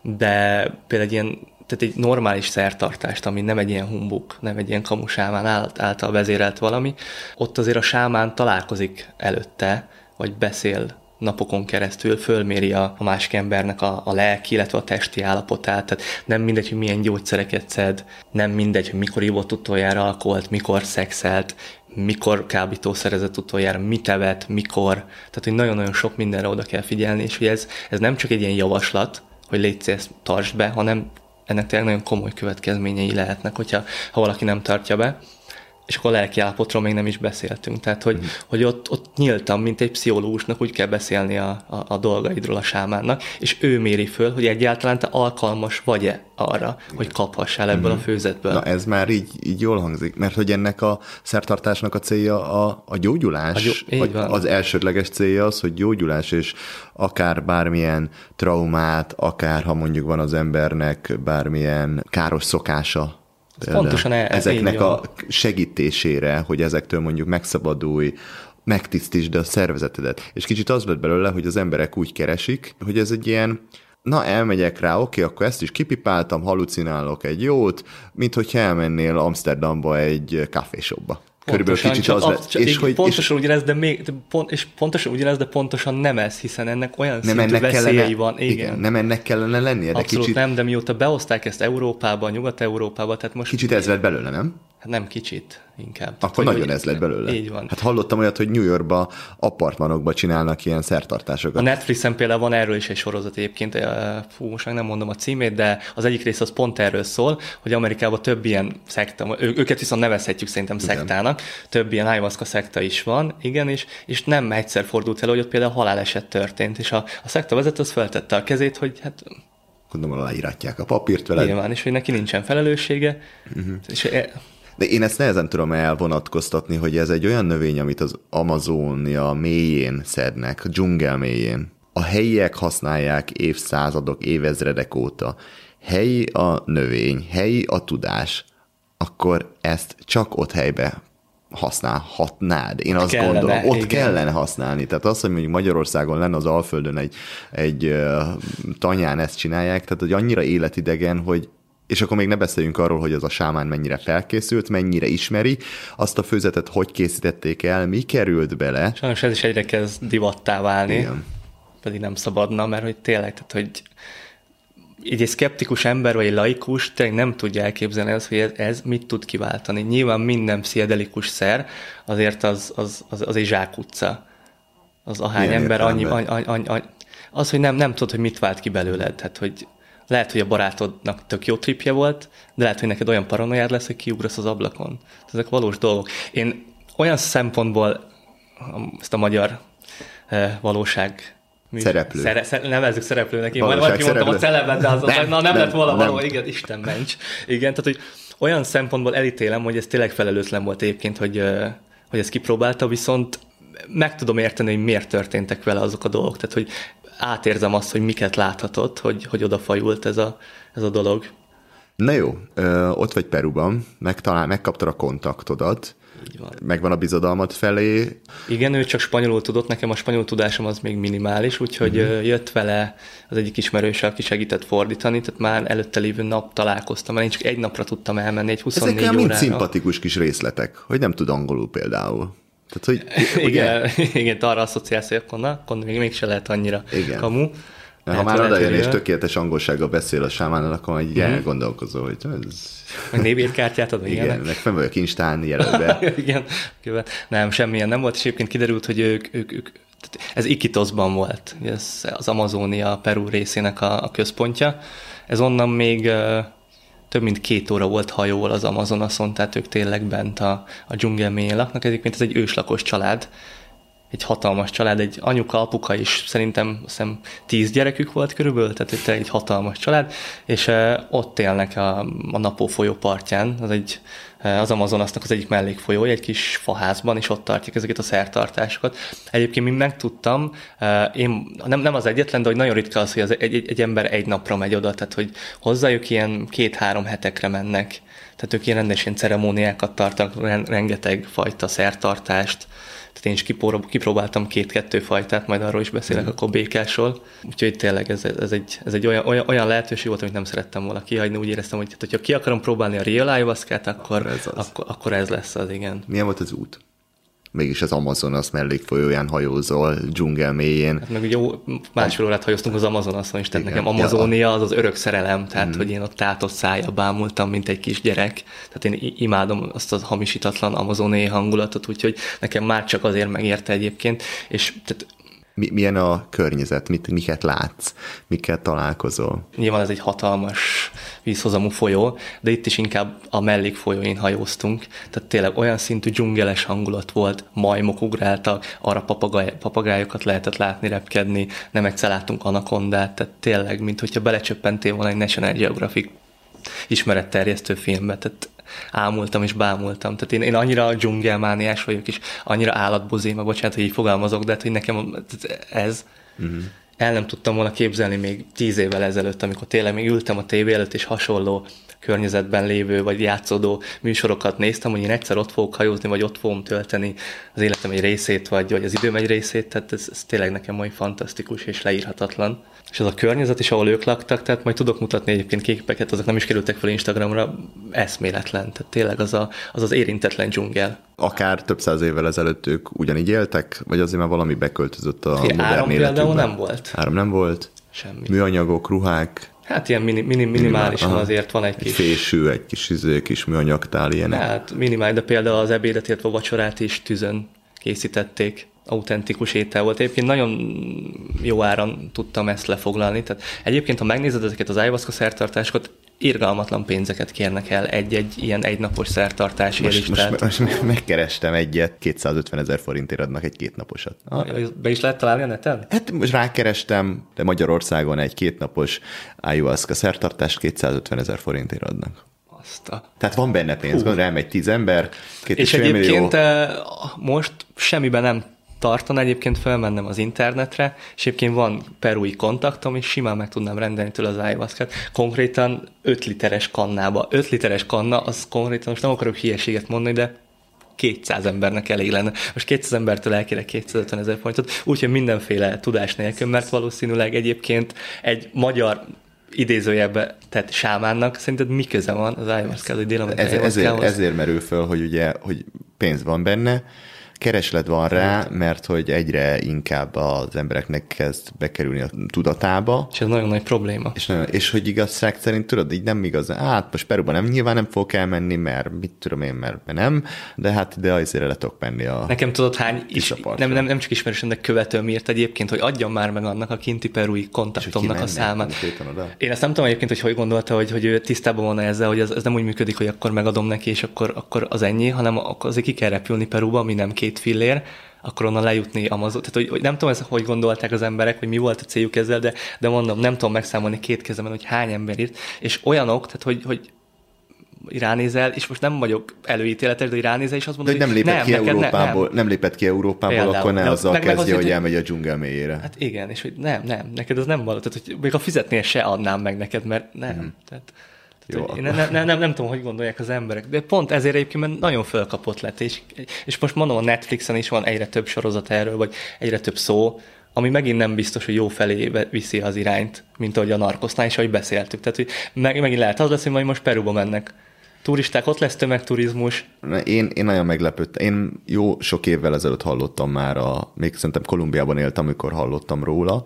de például egy ilyen, tehát egy normális szertartást, ami nem egy ilyen humbuk, nem egy ilyen kamusámán által vezérelt valami, ott azért a sámán találkozik előtte, vagy beszél napokon keresztül, fölméri a, a másik embernek a, a lelki, illetve a testi állapotát, tehát nem mindegy, hogy milyen gyógyszereket szed, nem mindegy, hogy mikor ivott utoljára alkoholt, mikor szexelt, mikor kábítószerezett utoljára, mit evett, mikor, tehát hogy nagyon-nagyon sok mindenre oda kell figyelni, és hogy ez, ez nem csak egy ilyen javaslat, hogy légy ezt tartsd be, hanem ennek tényleg nagyon komoly következményei lehetnek, hogyha ha valaki nem tartja be. És akkor a lelki állapotról még nem is beszéltünk. Tehát, hogy, mm. hogy ott, ott nyíltam, mint egy pszichológusnak, úgy kell beszélni a, a, a dolgaidról a sámánnak, és ő méri föl, hogy egyáltalán te alkalmas vagy-e arra, igen, hogy kaphassál ebből mm. a főzetből. Na ez már így, így jól hangzik, mert hogy ennek a szertartásnak a célja a, a gyógyulás. A gyó... Az elsődleges célja az, hogy gyógyulás, és akár bármilyen traumát, akár ha mondjuk van az embernek bármilyen káros szokása, pontosan el, ezeknek a segítésére, hogy ezektől mondjuk megszabadulj, megtisztítsd a szervezetedet. És kicsit az lett belőle, hogy az emberek úgy keresik, hogy ez egy ilyen na elmegyek rá, oké, akkor ezt is kipipáltam, halucinálok egy jót, mint hogyha elmennél Amsterdamba egy kávéshopba. Körülbelül kicsit az lesz. És, hogy, pontosan és, ugyanez, de még, de pont, és pontosan ugyanez, de pontosan nem ez, hiszen ennek olyan nem szintű veszélyei kellene, van. Igen. igen, nem ennek kellene lennie, de abszolút kicsit... nem, de mióta behozták ezt Európába, Nyugat-Európába, tehát most... Kicsit ez lett belőle, nem? Hát nem kicsit, inkább. Akkor tehát, nagyon ez lett belőle. Így van. Hát hallottam olyat, hogy New Yorkba apartmanokba csinálnak ilyen szertartásokat. A Netflixen például van erről is egy sorozat egyébként, fú, most meg nem mondom a címét, de az egyik rész az pont erről szól, hogy Amerikában több ilyen szekta, őket viszont nevezhetjük szerintem szektának, több ilyen ayahuasca szekta is van, igen, és, és nem egyszer fordult elő, hogy ott például haláleset történt, és a, a szekta vezető az feltette a kezét, hogy hát... Gondolom, aláíratják a papírt veled. Nyilván, és hogy neki nincsen felelőssége. Uh-huh. És de én ezt nehezen tudom elvonatkoztatni, hogy ez egy olyan növény, amit az Amazonia mélyén szednek, a dzsungel mélyén. A helyiek használják évszázadok, évezredek óta. Helyi a növény, helyi a tudás. Akkor ezt csak ott helybe használhatnád. Én azt kellene, gondolom, ott igen. kellene használni. Tehát az, hogy mondjuk Magyarországon lenne az Alföldön egy, egy uh, tanyán ezt csinálják, tehát hogy annyira életidegen, hogy és akkor még ne beszéljünk arról, hogy az a sámán mennyire felkészült, mennyire ismeri, azt a főzetet hogy készítették el, mi került bele. Sajnos ez is egyre kezd divattá válni, igen. Pedig nem szabadna, mert hogy tényleg, tehát hogy így egy szkeptikus ember, vagy egy laikus tényleg nem tudja elképzelni azt, hogy ez, ez mit tud kiváltani. Nyilván minden pszichedelikus szer, azért az, az, az, az egy zsákutca. Az ahány milyen ember annyi, annyi, annyi, annyi, az, hogy nem, nem tudod, hogy mit vált ki belőled. Tehát, hogy lehet, hogy a barátodnak tök jó tripje volt, de lehet, hogy neked olyan paranoiád lesz, hogy kiugrasz az ablakon. Ezek valós dolgok. Én olyan szempontból ezt a magyar eh, valóság mű, szereplő. Szere, szere, nevezzük szereplőnek. Én majd kimondtam a celebet, de az, az nem, na, nem, nem lett volna való. Igen, Isten ments. Igen, tehát, hogy olyan szempontból elítélem, hogy ez tényleg felelőtlen volt egyébként, hogy, hogy ezt kipróbálta, viszont meg tudom érteni, hogy miért történtek vele azok a dolgok. Tehát, hogy átérzem azt, hogy miket láthatott, hogy, hogy odafajult ez a, ez a dolog. Na jó, ö, ott vagy Peruban, megtalál, megkaptad a kontaktodat, megvan a bizodalmat felé. Igen, ő csak spanyolul tudott, nekem a spanyol tudásom az még minimális, úgyhogy uh-huh. jött vele az egyik ismerőse, aki segített fordítani, tehát már előtte lévő nap találkoztam, mert én csak egy napra tudtam elmenni, egy huszonnégy órára. Ezek mind szimpatikus kis részletek, hogy nem tud angolul például. Tehát, hogy, igen, igen, arra asszociálsz, hogy akkor, na, akkor még mégse lehet annyira igen. kamu. Ha már odajön és tökéletes angolsággal beszél a sámánnal, akkor így mm-hmm. elgondolkozol, hogy ez... Meg névjegykártyát ad, igen, ilyenek. Meg fenn vagyok Instán jelölve. Igen, nem, semmilyen nem volt, és egyébként kiderült, hogy ők, ők, ők ez Iquitosban volt, ez az Amazónia Peru részének a, a központja. Ez onnan még uh, több mint két óra volt hajóval az Amazonason, tehát ők tényleg bent a, a dzsungel mélyén laknak. Egyébként ez egy őslakos család, egy hatalmas család, egy anyuka, apuka is, szerintem azt hiszem tíz gyerekük volt körülbelül, tehát egy hatalmas család, és uh, ott élnek a, a Napo folyó partján, az, egy, uh, az Amazonasnak az egyik mellékfolyója, egy kis faházban, és ott tartják ezeket a szertartásokat. Egyébként mi megtudtam, uh, én nem, nem az egyetlen, de hogy nagyon ritka az, hogy az egy, egy, egy ember egy napra megy oda, tehát hogy hozzájuk ilyen két-három hetekre mennek. Tehát ők ilyen rendes ilyen ceremóniákat tartanak, rengeteg fajta szertartást. Tehát én is kipóró, kipróbáltam két-kettő fajtát, majd arról is beszélek mm. akkor békásról. Úgyhogy tényleg ez, ez egy, ez egy olyan, olyan, olyan lehetőség volt, amit nem szerettem volna kihagyni. Úgy éreztem, hogy hát, ha ki akarom próbálni a real ayahuascát, akkor, akkor, ez akkor, akkor ez lesz az, igen. Milyen volt az út? Mégis az Amazonas mellékfolyóján hajózol, dzsungel mélyén. Hát meg ugye másfél órát hajóztunk az Amazonason is, tehát igen. Nekem Amazónia az az örök szerelem, tehát mm. hogy én ott tátott szájjal bámultam, mint egy kis gyerek. Tehát én imádom azt a hamisítatlan amazóniai hangulatot, úgyhogy nekem már csak azért megérte egyébként. És tehát Mi, milyen a környezet? Mit, miket látsz? Miket találkozol? Nyilván ez egy hatalmas vízhozamú folyó, de itt is inkább a mellékfolyóin hajóztunk. Tehát tényleg olyan szintű dzsungeles hangulat volt, majmok ugráltak, arra papagáj, papagályokat lehetett látni, repkedni, nem egyszer láttunk anakondát, tehát tényleg, mint hogyha belecsöppentél volna egy National Geographic ismeretterjesztő filmbe, tehát ámultam és bámultam. Tehát én, én annyira dzsungelmániás vagyok, és annyira állatbuzéma, bocsánat, hogy így fogalmazok, de hát, hogy nekem ez, uh-huh. el nem tudtam volna képzelni még tíz évvel ezelőtt, amikor tényleg még ültem a tévé előtt, és hasonló környezetben lévő, vagy játszódó műsorokat néztem, hogy én egyszer ott fogok hajózni, vagy ott fogom tölteni az életem egy részét, vagy, vagy az időm egy részét, tehát ez, ez tényleg nekem olyan fantasztikus és leírhatatlan. És az a környezet is, ahol ők laktak, tehát majd tudok mutatni egyébként képeket, azok nem is kerültek fel Instagramra, eszméletlen. Tehát tényleg az az, az, az érintetlen dzsungel. Akár több száz évvel ezelőtt ők ugyanígy éltek, vagy azért már valami beköltözött a modern áram életükbe? Áram például nem volt. Áram nem volt? Semmi. Műanyagok, ruhák? Hát ilyen mini, mini, minimálisan Minimál, azért van egy, egy kis... fésű, egy kis, izé, kis műanyagtál, ilyenek. Hát minimális, de például az ebédet, illetve a vacsorát is tűzön készítették. Autentikus étel volt. Egyébként nagyon jó áron tudtam ezt lefoglalni. Tehát egyébként, ha megnézed ezeket az ayahuasca szertartásokat, irgalmatlan pénzeket kérnek el egy-egy ilyen egynapos szertartásért. Most, most, most megkerestem egyet, kétszázötven ezer forintért adnak egy kétnaposat. Ah. Be is lehet találni a neten? Hát most rákerestem, de Magyarországon egy kétnapos ayahuasca szertartást kétszázötven ezer forintért adnak. Azt a... Tehát van benne pénz, van, elmegy tíz ember, két és és egyébként millió. Most semmiben nem tartana egyébként felmennem az internetre, és egyébként van perui kontaktom, és simán meg tudnám rendelni tőle az ayahuascát. Konkrétan öt literes kannába. öt literes kanna, az konkrétan, most nem akarok hülyeséget mondani, de kétszáz embernek elég lenne. Most kétszáz embertől elkérek kétszázötven ezer forintot, úgyhogy mindenféle tudás nélkül, mert valószínűleg egyébként egy magyar idézőjelbe tett sámánnak szerinted mi köze van az ayahuasca, hogy Ez, ezért, ezért merül föl, hogy ugye, hogy pénz van benne, kereslet van rá, mert hogy egyre inkább az embereknek kezd bekerülni a tudatába. És ez nagyon nagy probléma. És, nagyon, és hogy igazság szerint tudod, így nem igazán, hát most Peruban nem, nyilván nem fogok elmenni, mert mit tudom én, mert, mert nem, de hát de azért le tudok menni a... Nekem tudod hány, is, nem, nem, nem csak ismerősöm, de követőm írt egyébként, hogy adjam már meg annak a kinti perui kontaktomnak a számát. Én ezt nem tudom egyébként, hogy hogy gondolta, hogy, hogy ő tisztában van ezzel, hogy ez, ez nem úgy működik, hogy akkor megadom neki, és akkor, akkor az ennyi, hanem akkor azért ki kell repülni Peruba, ami nem két fillér, akkor onnan lejutni Amazon. Tehát, hogy, hogy nem tudom, ez, hogy gondolták az emberek, hogy mi volt a céljuk ezzel, de, de mondom, nem tudom megszámolni két kezemen, hogy hány ember írt, és olyanok, tehát, hogy, hogy ránézel, és most nem vagyok előítéletes, de ránézel, és azt mondod, de hogy nem lépett nem, ki Európából, nem. nem lépett ki Európából, Például, akkor ne azzal meg, kezdje, meg hogy elmegy a dzsungel mélyére. Hát igen, és hogy nem, nem, neked az nem való. Tehát, hogy még a fizetnél se adnám meg neked, mert nem. Hmm. Tehát, Jó, én nem, nem, nem, nem tudom, hogy gondolják az emberek, de pont ezért egyébként mert nagyon fölkapott lett, és, és most mondom, a Netflixen is van egyre több sorozat erről, vagy egyre több szó, ami megint nem biztos, hogy jó felé viszi az irányt, mint ahogy a Narcosnál is, ahogy beszéltük. Tehát, hogy meg, megint lehet az lesz, hogy majd most Peruba mennek turisták, ott lesz tömegturizmus. Én, én nagyon meglepődtem. Én jó sok évvel ezelőtt hallottam már, a, még szerintem Kolumbiában éltem, amikor hallottam róla,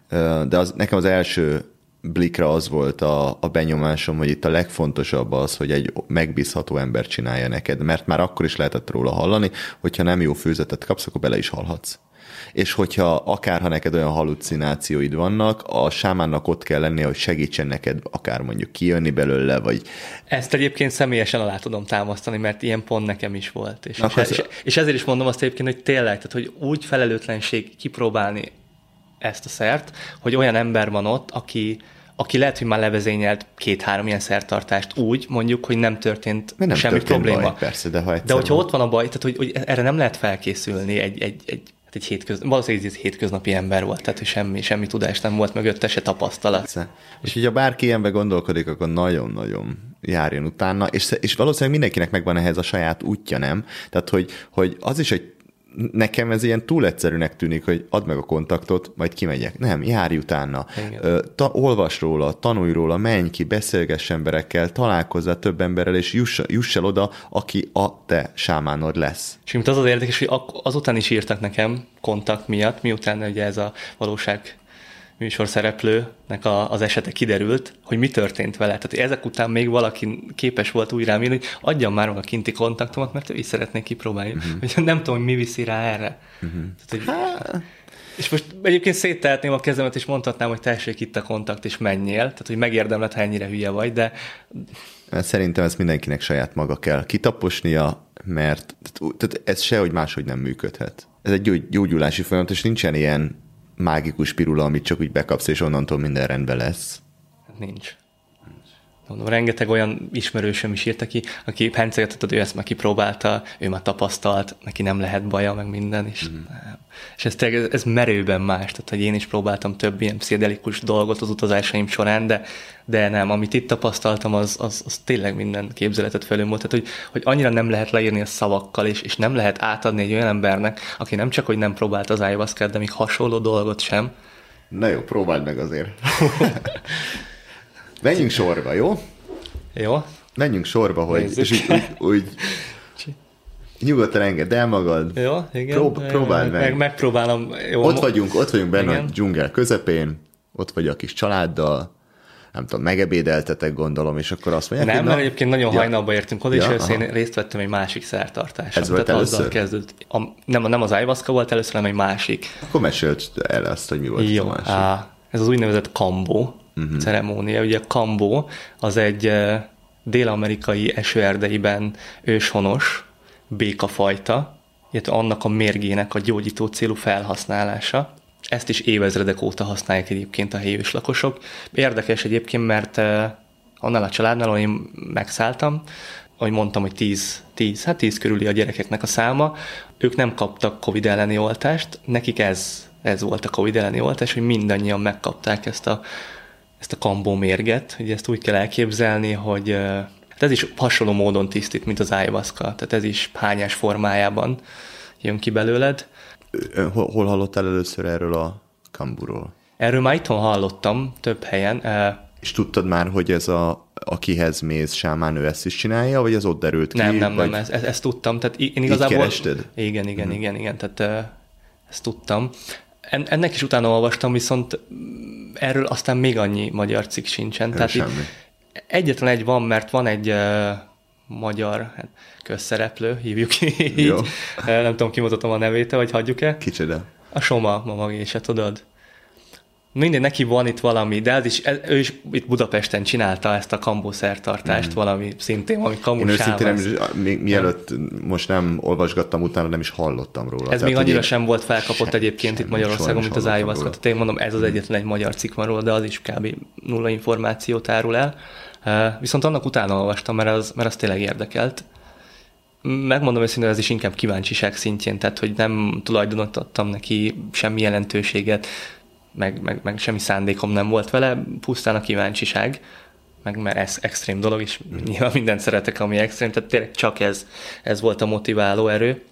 de az, nekem az első blikra az volt a, a benyomásom, hogy itt a legfontosabb az, hogy egy megbízható ember csinálja neked, mert már akkor is lehetett róla hallani, hogyha nem jó főzetet kapsz, akkor bele is halhatsz. És hogyha akárha neked olyan hallucinációid vannak, a sámánnak ott kell lennie, hogy segítsen neked akár mondjuk kijönni belőle, vagy... Ezt egyébként személyesen alá tudom támasztani, mert ilyen pont nekem is volt. És, és, ez... és, és ezért is mondom azt egyébként, hogy tényleg, tehát, hogy úgy felelőtlenség kipróbálni ezt a szert, hogy olyan ember van ott, aki, aki lehet, hogy már levezényelt két-három ilyen szertartást úgy, mondjuk, hogy nem történt nem semmi történt probléma. Baj, persze, de, ha de hogyha van. ott van a baj, tehát hogy, hogy erre nem lehet felkészülni egy, egy, egy, egy hétköznapi, valószínűleg egy hétköznapi ember volt, tehát hogy semmi, semmi tudás nem volt mögötte, se tapasztalat. Persze. És hogyha bárki ilyenbe gondolkodik, akkor nagyon-nagyon járjon utána, és, és valószínűleg mindenkinek megvan ehhez a saját útja, nem? Tehát, hogy, hogy az is egy nekem ez ilyen túl egyszerűnek tűnik, hogy add meg a kontaktot, majd kimegyek. Nem, járj utána. Ta, olvas róla, tanulj róla, menj ki, beszélgess emberekkel, találkozzál több emberrel, és juss, juss el oda, aki a te sámánod lesz. És mint az az érdekes, hogy azután is írtak nekem kontakt miatt, miután ugye ez a valóság műsorszereplőnek a, az esete kiderült, hogy mi történt vele. Tehát ezek után még valaki képes volt úgy rám írni, hogy adjam már meg a kinti kontaktomat, mert ő is szeretnék kipróbálni. Uh-huh. Hogy nem tudom, hogy mi viszi rá erre. Uh-huh. Tehát, hogy, és most egyébként széttehetném a kezemet, és mondhatnám, hogy tessék itt a kontakt, és menjél. Tehát, hogy megérdemled, ha ennyire hülye vagy, de... Szerintem ez mindenkinek saját maga kell kitaposnia, mert tehát ez sehogy máshogy nem működhet. Ez egy gyógy, gyógyulási folyamat, és nincsen ilyen mágikus pirula, amit csak úgy bekapsz, és onnantól minden rendben lesz. Nincs. Mondom, rengeteg olyan ismerősöm is írt, aki, aki hencegetett, ő ezt már kipróbálta, ő már tapasztalt, neki nem lehet baja, meg minden, és, mm. és ez, ez, ez merőben más, tehát hogy én is próbáltam több ilyen pszichedelikus dolgot az utazásaim során, de, de nem, amit itt tapasztaltam, az, az, az tényleg minden képzeletet felülmúlt, tehát hogy, hogy annyira nem lehet leírni a szavakkal, és, és nem lehet átadni egy olyan embernek, aki nem csak, hogy nem próbált az ayahuascát, de még hasonló dolgot sem, Na jó, próbáld meg azért. Menjünk sorba, jó? Jó. Menjünk sorba, hogy és úgy, úgy, úgy nyugodtan engedd el magad. Jó, igen. Prób- próbáld meg. meg. Megpróbálom. Jó, ott vagyunk, ott vagyunk benne igen. a dzsungel közepén, ott vagy a kis családdal, nem tudom, megebédeltetek, gondolom, és akkor azt mondják, nem, hogy mert egyébként nagyon ja. hajnalba értünk oda, ja, és én részt vettem egy másik szertartáson. Ez volt Tehát először? azzal kezdődött. A, nem, nem az ayahuasca volt először, hanem egy másik. Akkor meséld el azt, hogy mi volt Jó, a másik. á, ez az úgynevezett kambó uh-huh. ceremónia. Ugye a kambó az egy uh, dél-amerikai esőerdeiben őshonos békafajta, illetve annak a mérgének a gyógyító célú felhasználása. Ezt is évezredek óta használják egyébként a helyi őslakosok. Érdekes egyébként, mert uh, annál a családnál, ahol én megszálltam, ahogy mondtam, hogy tíz, tíz, hát tíz körüli a gyerekeknek a száma, ők nem kaptak Covid elleni oltást, nekik ez, ez volt a Covid elleni oltás, hogy mindannyian megkapták ezt a, ezt a kambó mérget. Ugye ezt úgy kell elképzelni, hogy uh, hát ez is hasonló módon tisztít, mint az ayahuasca, tehát ez is hányás formájában jön ki belőled. Hol, hol hallottál először erről a kamburól? Erről már itthon hallottam több helyen. És tudtad már, hogy ez a, akihez mész sámán, ő ezt is csinálja, vagy az ott derült ki? Nem, nem, vagy... nem, ezt, ezt, ezt tudtam. Tehát én igazából... Így kerested? Igen, igen, mm. igen, igen, tehát ezt tudtam. En, ennek is utána olvastam, viszont erről aztán még annyi magyar cikk sincsen. Ő Tehát semmi. egyetlen egy van, mert van egy uh, magyar hát, közszereplő, hívjuk így. Jó. Nem tudom, kimutatom a nevét, vagy hagyjuk-e? Kicsoda? A Soma Mamagése, tudod? Minden, neki van itt valami, de ez is, ez, ő is itt Budapesten csinálta ezt a kambó szertartást, mm. valami szintén, valami kambó Én őszintén nem is, még mielőtt most nem olvasgattam utána, nem is hallottam róla. Ez Tehát, még annyira én... sem volt felkapott sem, egyébként sem, itt Magyarországon, mint az ayahuasca. Tehát én mondom, ez az egyetlen egy magyar cikk van róla, de az is kb. Nulla információt árul el. Viszont annak utána olvastam, mert az, mert az tényleg érdekelt. Megmondom őszintén, ez is inkább kíváncsiság szintjén, tehát hogy nem tulajdonítottam neki semmi jelentőséget, meg, meg, meg semmi szándékom nem volt vele, pusztán a kíváncsiság, meg mert ez extrém dolog, és nyilván mindent szeretek, ami extrém, tehát tényleg csak ez, ez volt a motiváló erő.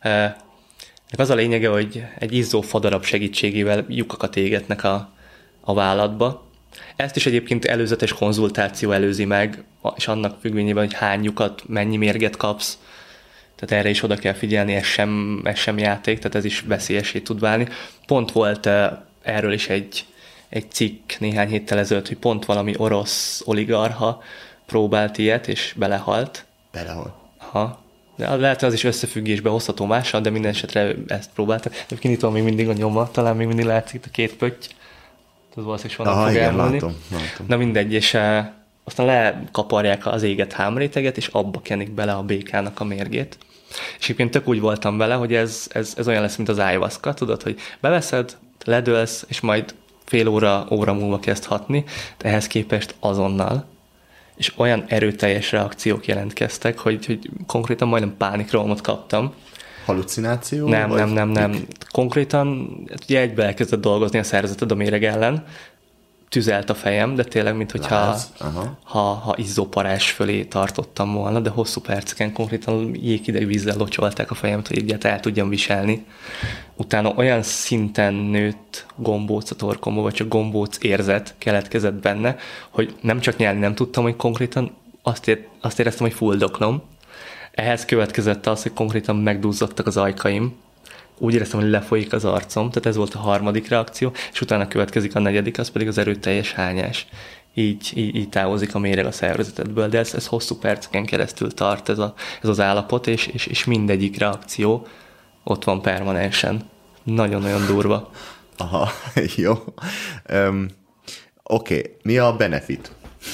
Az a lényege, hogy egy izzó fadarab segítségével lyukakat égetnek a, a vállatba. Ezt is egyébként előzetes konzultáció előzi meg, és annak függvényében, hogy hány lyukat, mennyi mérget kapsz, tehát erre is oda kell figyelni, ez sem, ez sem játék, tehát ez is veszélyessé tud válni. Pont volt erről is egy, egy cikk néhány héttel ezelőtt, hogy pont valami orosz oligarcha próbált ilyet, és belehalt. Belehalt. Ha. De lehet, hogy az is összefüggésbe hozható mással, de minden esetre ezt próbáltak. Egyébként itt van még mindig a nyoma, talán még mindig látszik itt a két pötty. Az valószínűleg van, fog igen, látom, látom. Na mindegy, és e, aztán lekaparják az éget hámréteget, és abba kenik bele a békának a mérgét. És egyébként tök úgy voltam vele, hogy ez, ez, ez olyan lesz, mint az ayahuasca, tudod, hogy beveszed, ledőlsz, és majd fél óra, óra múlva kezd hatni, de ehhez képest azonnal. És olyan erőteljes reakciók jelentkeztek, hogy, hogy konkrétan majdnem pánikrohamot kaptam. Halucináció? Nem, vagy? nem, nem, nem. Konkrétan ugye egybe elkezdett dolgozni a szervezeted a méreg ellen, tüzelt a fejem, de tényleg, minthogyha ha, ha izzóparás fölé tartottam volna, de hosszú perceken konkrétan jéghideg vízzel locsolták a fejemet, hogy egyáltalán el tudjam viselni. Utána olyan szinten nőtt gombóc a torkomba, vagy csak gombóc érzet keletkezett benne, hogy nem csak nyelni nem tudtam, hogy konkrétan azt, ér, azt éreztem, hogy fuldoknom. Ehhez következett az, hogy konkrétan megduzzadtak az ajkaim, úgy éreztem, hogy lefolyik az arcom, tehát ez volt a harmadik reakció, és utána következik a negyedik, az pedig az erőteljes hányás. Így, így, így távozik a méreg a szervezetedből, de ez, ez hosszú perceken keresztül tart ez, a, ez az állapot, és, és, és mindegyik reakció ott van permanensen. Nagyon-nagyon durva. Aha, jó. Um, Oké, okay. Mi a benefit?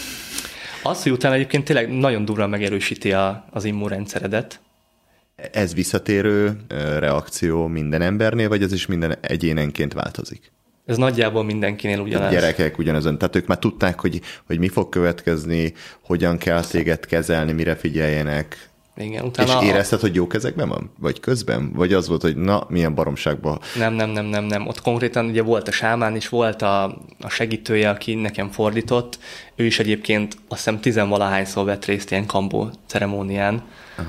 Az, hogy utána egyébként tényleg nagyon durva megerősíti a, az immunrendszeredet. Ez visszatérő reakció minden embernél, vagy ez is minden egyénenként változik? Ez nagyjából mindenkinél ugyanaz. A gyerekek ugyanazon, tehát ők már tudták, hogy, hogy mi fog következni, hogyan kell téged kezelni, mire figyeljenek. Igen, utána és érezted, hogy jó kezekben van? Vagy közben? Vagy az volt, hogy na, milyen baromságban? Nem, nem, nem, nem, nem. Ott konkrétan ugye volt a sámán is, volt a, a segítője, aki nekem fordított. Ő is egyébként azt hiszem tizenvalahányszor vett részt ilyen kambó ceremónián. Aha.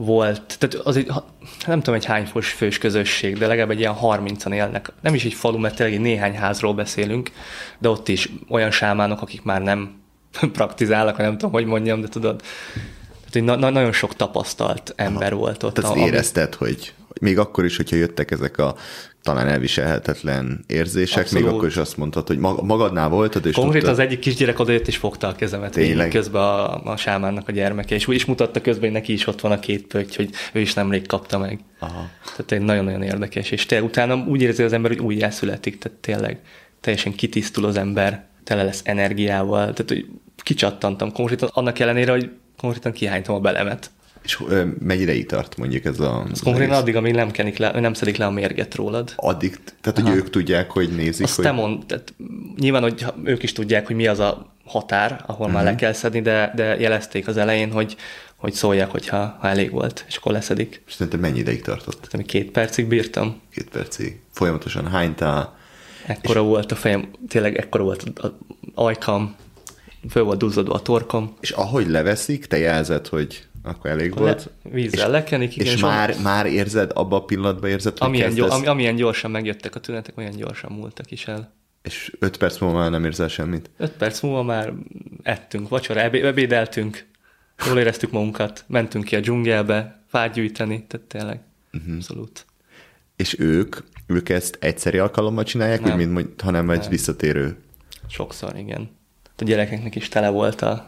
volt, tehát az egy, nem tudom, egy hány fős, fős közösség, de legalább egy ilyen harmincan élnek. Nem is egy falu, mert tényleg egy néhány házról beszélünk, de ott is olyan sámánok, akik már nem praktizálnak, nem tudom, hogy mondjam, de tudod, tehát na- na- nagyon sok tapasztalt ember Aha. volt ott. Tehát ami... érezted, hogy még akkor is, hogyha jöttek ezek a talán elviselhetetlen érzések, Abszolút. Még akkor is azt mondtad, hogy magadnál voltad, és konkrétan tudtad... az egyik kisgyerek odajött, és fogta a kezemet végig közben a, a sámánnak a gyermeke, és úgy is mutatta közben, hogy neki is ott van a két pötty, hogy ő is nemrég kapta meg. Aha. Tehát egy nagyon-nagyon érdekes, és te utána úgy érzi az ember, hogy újjászületik, tehát tényleg teljesen kitisztul az ember, tele lesz energiával, tehát hogy kicsattantam konkrétan, annak ellenére, hogy konkrétan kihánytam a belemet. És ö, mennyi ideig tart mondjuk ez a... Ez konkrétan addig, amíg nem, kenik le, nem szedik le a mérget rólad. Addig? Tehát, hogy Aha. ők tudják, hogy nézik? Azt hogy... te mond, tehát nyilván, hogy ők is tudják, hogy mi az a határ, ahol uh-huh. már le kell szedni, de, de jelezték az elején, hogy, hogy szólják, hogyha ha elég volt, és akkor leszedik. És szerintem mennyi ideig tartott? Tehát ami két percig bírtam. Két percig. Folyamatosan hánytál? Ekkora és... volt a fejem, tényleg ekkora volt az ajkam, föl volt duzzadva a torkom. És ahogy leveszik, te jelzed, hogy akkor elég akkor volt. Le, vízzel lekenik. És, és már, már érzed, abban a pillanatban érzed, hogy amilyen, kezdesz... gyors, am, amilyen gyorsan megjöttek a tünetek, olyan gyorsan múltak is el. És öt perc múlva már nem érzel semmit? Öt perc múlva már ettünk, vacsora, ebédeltünk, jól éreztük magunkat, mentünk ki a dzsungelbe, fát gyűjteni, tehát tényleg, uh-huh. abszolút. És ők, ők ezt egyszeri alkalommal csinálják, nem. Úgy, mint, hanem egy nem. visszatérő? Sokszor, igen. A gyerekeknek is tele volt a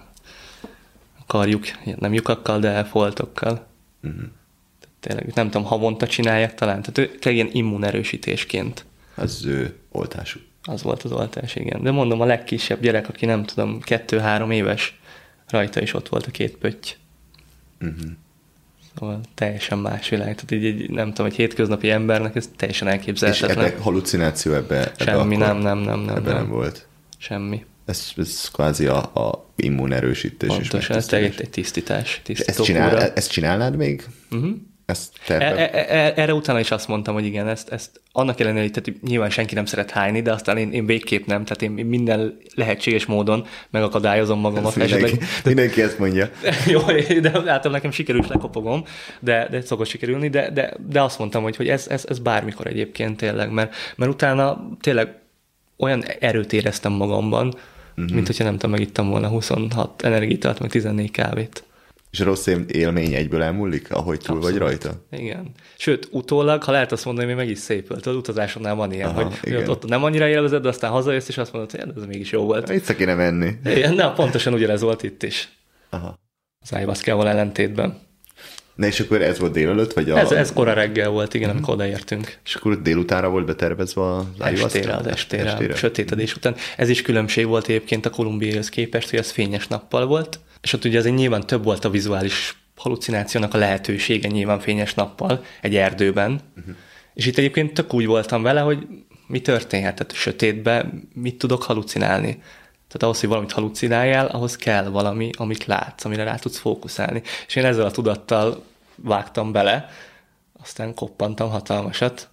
karjuk, nem lyukakkal, de foltokkal. Uh-huh. Tényleg, nem tudom, havonta csinálják talán, tehát ő tényleg ilyen immunerősítésként. Az ő oltásuk. Az volt az oltás, igen. De mondom, a legkisebb gyerek, aki nem tudom, kettő-három éves, rajta is ott volt a két pötty. Uh-huh. Szóval teljesen más világ. Tehát így, így, nem tudom, egy hétköznapi embernek ez teljesen elképzelhetetlen. És ebbe halucináció ebbe? Semmi, ebbe nem, nem, nem, nem. Ebbe nem, nem volt? Semmi. Ez, ez kvázi a, a immunerősítés. Pontosan, ez egy, egy tisztítás. Ezt, csinál, ezt csinálnád még? Uh-huh. Ezt e, e, erre utána is azt mondtam, hogy igen, ezt, ezt annak ellenére, hogy tehát nyilván senki nem szeret hányni, de aztán én, én végképp nem, tehát én minden lehetséges módon megakadályozom magamat. Mindenki, esetleg, mindenki ezt mondja. Jó, de általában nekem sikerül, és lekopogom, de, de szokott sikerülni, de, de, de azt mondtam, hogy, hogy ez, ez, ez bármikor egyébként tényleg, mert, mert utána tényleg olyan erőt éreztem magamban, uh-huh. mint hogyha nem tudom, megittam volna huszonhat energiát, meg tizennégy kávét. És a rossz élmény egyből elmúlik, ahogy túl Abszolút. Vagy rajta? Igen. Sőt, utólag, ha lehet azt mondani, hogy még meg is szépült. Az utazásodnál van ilyen, Aha, hogy ott, ott nem annyira élvezed, de aztán hazajössz, és azt mondod, hogy ez mégis jó volt. Itt kéne menni. Igen, na, pontosan ugyanez volt itt is. Aha. Az ayahuaszkával ellentétben. Na és akkor ez volt délelőtt? Vagy a... ez, ez kora reggel volt, igen, uh-huh. amikor odaértünk. És akkor délutánra volt betervezve az ayahuaszka? Estére, az estére, estére. Sötétedés után. Ez is különbség volt egyébként a kolumbiaihoz képest, hogy ez fényes nappal volt. És ott ugye azért nyilván több volt a vizuális halucinációnak a lehetősége nyilván fényes nappal egy erdőben. Uh-huh. És itt egyébként tök úgy voltam vele, hogy mi történhet, tehát sötétben mit tudok halucinálni. Tehát ahhoz, hogy valamit halucináljál, ahhoz kell valami, amit látsz, amire rá tudsz fókuszálni. És én ezzel a tudattal vágtam bele, aztán koppantam hatalmasat,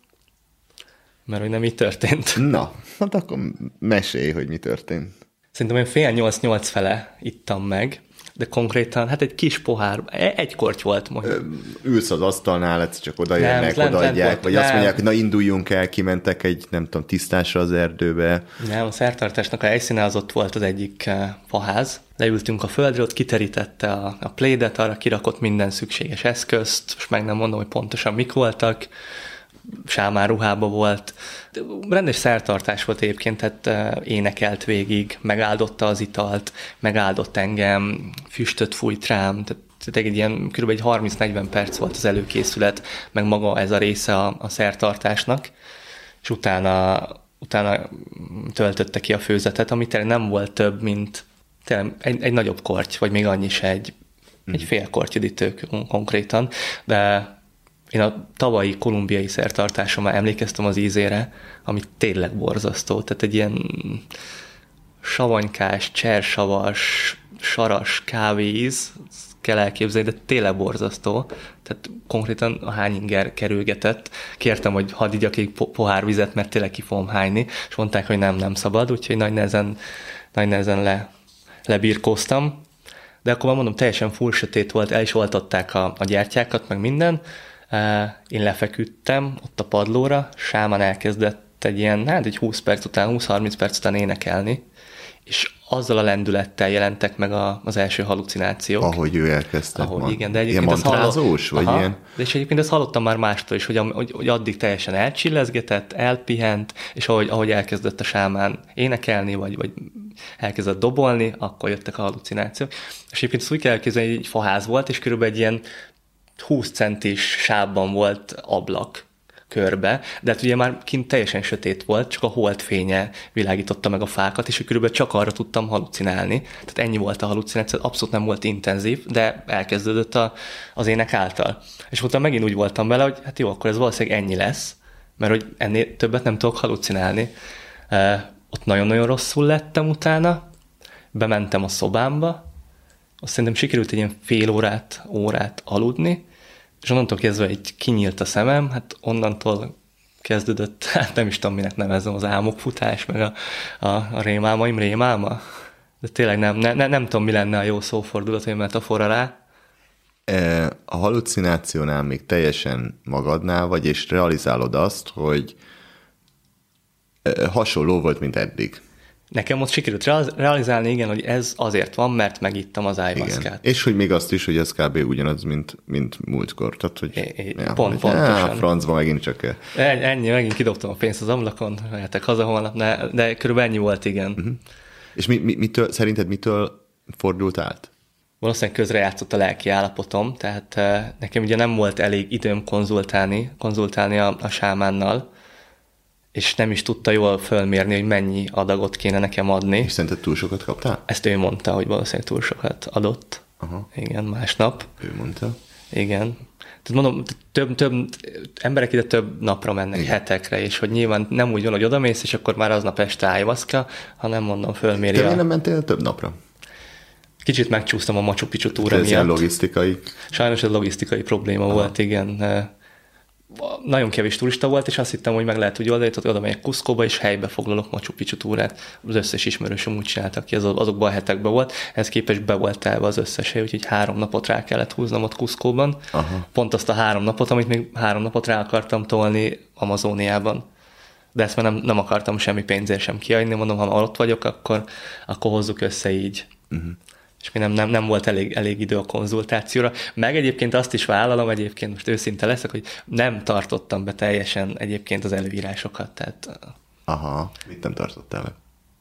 mert hogy nem így történt. Na, hát akkor mesélj, hogy mi történt. Szerintem én fél nyolc-nyolc fele ittam meg, de konkrétan, hát egy kis pohár, egy korty volt mondjuk. Ülsz az asztalnál, egyszer csak oda jönnek, odaadják, vagy nem. Azt mondják, hogy na induljunk el, kimentek egy, nem tudom, tisztásra az erdőbe. Nem, a szertartásnak a helyszíne az ott volt az egyik faház. Leültünk a földre, ott kiterítette a, a plédet, arra kirakott minden szükséges eszközt, most meg nem mondom, hogy pontosan mik voltak, sámán ruhába volt. Rendes szertartás volt egyébként, tehát énekelt végig, megáldotta az italt, megáldott engem, füstöt fújt rám, tehát egy ilyen kb. Egy harminc-negyven perc volt az előkészület, meg maga ez a része a, a szertartásnak, és utána, utána töltötte ki a főzetet, ami tényleg nem volt több, mint egy, egy nagyobb korty, vagy még annyi se, egy, mm. egy fél kortyüdítő konkrétan, de én a tavalyi kolumbiai szertartásommal emlékeztem az ízére, ami tényleg borzasztó. Tehát egy ilyen savanykás, csersavas, saras kávéíz, kell elképzelni, de tényleg borzasztó. Tehát konkrétan a hányinger kerülgetett. Kértem, hogy hadd igyak egy pohár vizet, mert tényleg ki fogom hányni, és mondták, hogy nem, nem szabad, úgyhogy nagy nehezen, nagy nehezen le, lebirkóztam. de akkor már mondom, teljesen full sötét volt, el is oltották a, a gyertyákat, meg minden. Én lefeküdtem ott a padlóra, Sámán elkezdett egy ilyen, hát egy húsz perc után, húsz-harminc perc után énekelni, és azzal a lendülettel jelentek meg a, az első halucinációk. Ahogy ő elkezdte. Ahogy, man- igen, de ilyen egyébként mantrázós? Vagy Aha, ilyen? és egyébként ezt hallottam már mástól is, hogy, hogy, hogy addig teljesen elcsillezgetett, elpihent, és ahogy, ahogy elkezdett a sámán énekelni, vagy, vagy elkezdett dobolni, akkor jöttek a halucinációk. És egyébként ezt úgy kell elképzelni, hogy egy faház volt, és körülbelül egy ilyen húsz centis sávban volt ablak körbe, de hát ugye már kint teljesen sötét volt, csak a holdfénye világította meg a fákat, és körülbelül csak arra tudtam halucinálni. Tehát ennyi volt a halucináció, abszolút nem volt intenzív, de elkezdődött a, az ének által. És utána megint úgy voltam vele, hogy hát jó, akkor ez valószínűleg ennyi lesz, mert hogy ennél többet nem tudok halucinálni. Uh, ott nagyon-nagyon rosszul lettem utána, bementem a szobámba, azt szerintem sikerült egy ilyen fél órát, órát aludni, és onnantól kezdve így kinyílt a szemem, hát onnantól kezdődött, hát nem is tudom, minek nevezem, az álmokfutás, meg a, a, a rémálmaim rémálma. De tényleg nem, ne, ne, nem tudom, mi lenne a jó szófordulat, vagy metafora rá. A halucinációnál még teljesen magadnál vagy, és realizálod azt, hogy hasonló volt, mint eddig. Nekem ott sikerült realizálni, igen, hogy ez azért van, mert megittam az ayahuascát. És hogy még azt is, hogy ez kb. Ugyanaz, mint, mint múltkor. Tehát, hogy é, é, ja, pont, hogy, pontosan. Á, francba megint csak... Ennyi, megint kidobtam a pénzt az ablakon, mehetek haza holnap, de, de körülbelül ennyi volt, igen. Uh-huh. És mi, mi, mitől, szerinted mitől fordult át? Valószínűleg közrejátszott a lelki állapotom, tehát uh, nekem ugye nem volt elég időm konzultálni, konzultálni a, a sámánnal, és nem is tudta jól fölmérni, hogy mennyi adagot kéne nekem adni. És szerinted túl sokat kaptál? Ezt ő mondta, hogy valószínűleg túl sokat adott. Aha. Igen, másnap. Ő mondta. Igen. Tehát mondom, több, több emberek ide több napra mennek, igen, hetekre, és hogy nyilván nem úgy van, hogy odamész, és akkor már aznap este ayahuasca, hanem mondom, fölméri. Te a... nem mentél több napra? Kicsit megcsúsztam a Machu Picchu túra miatt. Ez logisztikai. Sajnos ez logisztikai probléma Aha. volt, igen. Nagyon kevés turista volt, és azt hittem, hogy meg lehet úgy oldani, hogy oda megyek Cuscóba, és helybe foglalok Machu Picchu túrát. Az összes ismerősöm úgy csináltak ki, az, azokban a hetekben volt. Ez képest be volt telve az összes hely, úgyhogy három napot rá kellett húznom ott Cuscóban. Aha. Pont azt a három napot, amit még három napot rá akartam tolni Amazóniában. De ezt már nem, nem akartam semmi pénzért sem kiadni, mondom, ha ott vagyok, akkor, akkor hozzuk össze így. Uh-huh. És mi nem, nem, nem volt elég, elég idő a konzultációra. Meg egyébként azt is vállalom, egyébként most őszinte leszek, hogy nem tartottam be teljesen egyébként az előírásokat. Tehát, Aha, mit nem tartottál be?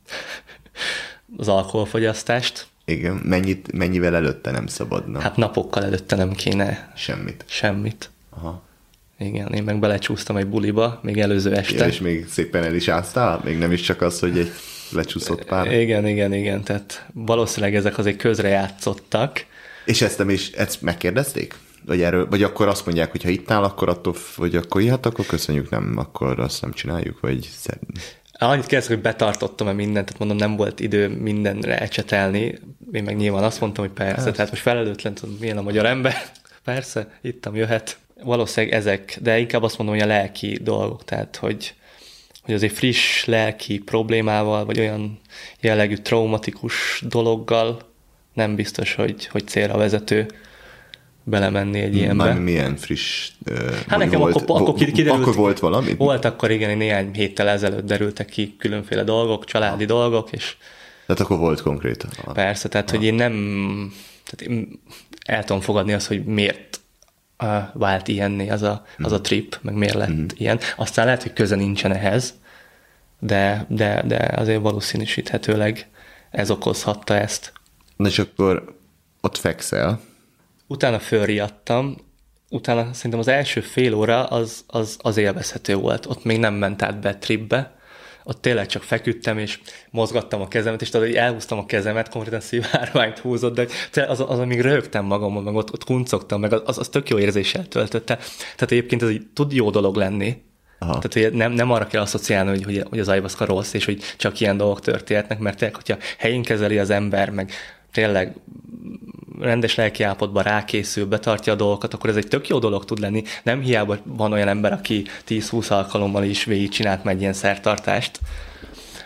Az alkoholfogyasztást. Igen, mennyit, mennyivel előtte nem szabadna? Hát napokkal előtte nem kéne. Semmit. Semmit. Aha. Igen, én meg belecsúsztam egy buliba, még előző este. Ja, és még szépen el is áztál? Még nem is csak az, hogy egy lecsúszott pár? Igen, igen, igen, tehát valószínűleg ezek azért közrejátszottak. És ezt nem is, ezt megkérdezték? Vagy, erről, vagy akkor azt mondják, hogy ha itt áll, akkor attól, hogy akkor hát akkor köszönjük, nem, akkor azt nem csináljuk, vagy szerint. Annyit kérdezek, hogy betartottam-e mindent, tehát mondom, nem volt idő mindenre ecsetelni. Én meg nyilván azt mondtam, hogy persze, persze. Tehát most felelőtlen, tudom, milyen a magyar ember. Persze, ittam, jöhet. Valószínűleg ezek, de inkább azt mondom, hogy a lelki dolgok, tehát hogy, hogy azért friss lelki problémával, vagy olyan jellegű traumatikus dologgal nem biztos, hogy, hogy célra vezető belemenni egy ilyenbe. Már milyen friss... Uh, hát nekem volt, akkor, akkor kiderült... Akkor volt valami? Volt akkor, igen, néhány héttel ezelőtt derültek ki különféle dolgok, családi ah. dolgok, és... Tehát akkor volt konkrétan. Persze, tehát ah. hogy én nem... Tehát én el tudom fogadni azt, hogy miért vált ilyenné az a, az a trip, meg miért lett mm. ilyen. Aztán lehet, hogy köze nincsen ehhez, de, de, de azért valószínűsíthetőleg ez okozhatta ezt. Na és akkor ott fekszel. Utána fölriadtam, utána szerintem az első fél óra az, az, az élvezhető volt. Ott még nem ment át be tripbe, ott tényleg csak feküdtem, és mozgattam a kezemet, és tudod, hogy elhúztam a kezemet, konkrétan szivárványt húzott, de az, az amíg röhögtem magamon, meg ott, ott kuncogtam, meg az, az tök jó érzéssel töltötte. Tehát egyébként ez így tud jó dolog lenni. Aha. Tehát hogy nem, nem arra kell asszociálni, hogy, hogy, hogy az ayahuasca rossz, és hogy csak ilyen dolgok történhetnek, mert tényleg, hogyha helyén kezeli az ember, meg tényleg rendes lelki állapotban rákészül, betartja a dolgokat, akkor ez egy tök jó dolog tud lenni. Nem hiába van olyan ember, aki tíz-húsz alkalommal is végigcsinált meg ilyen szertartást.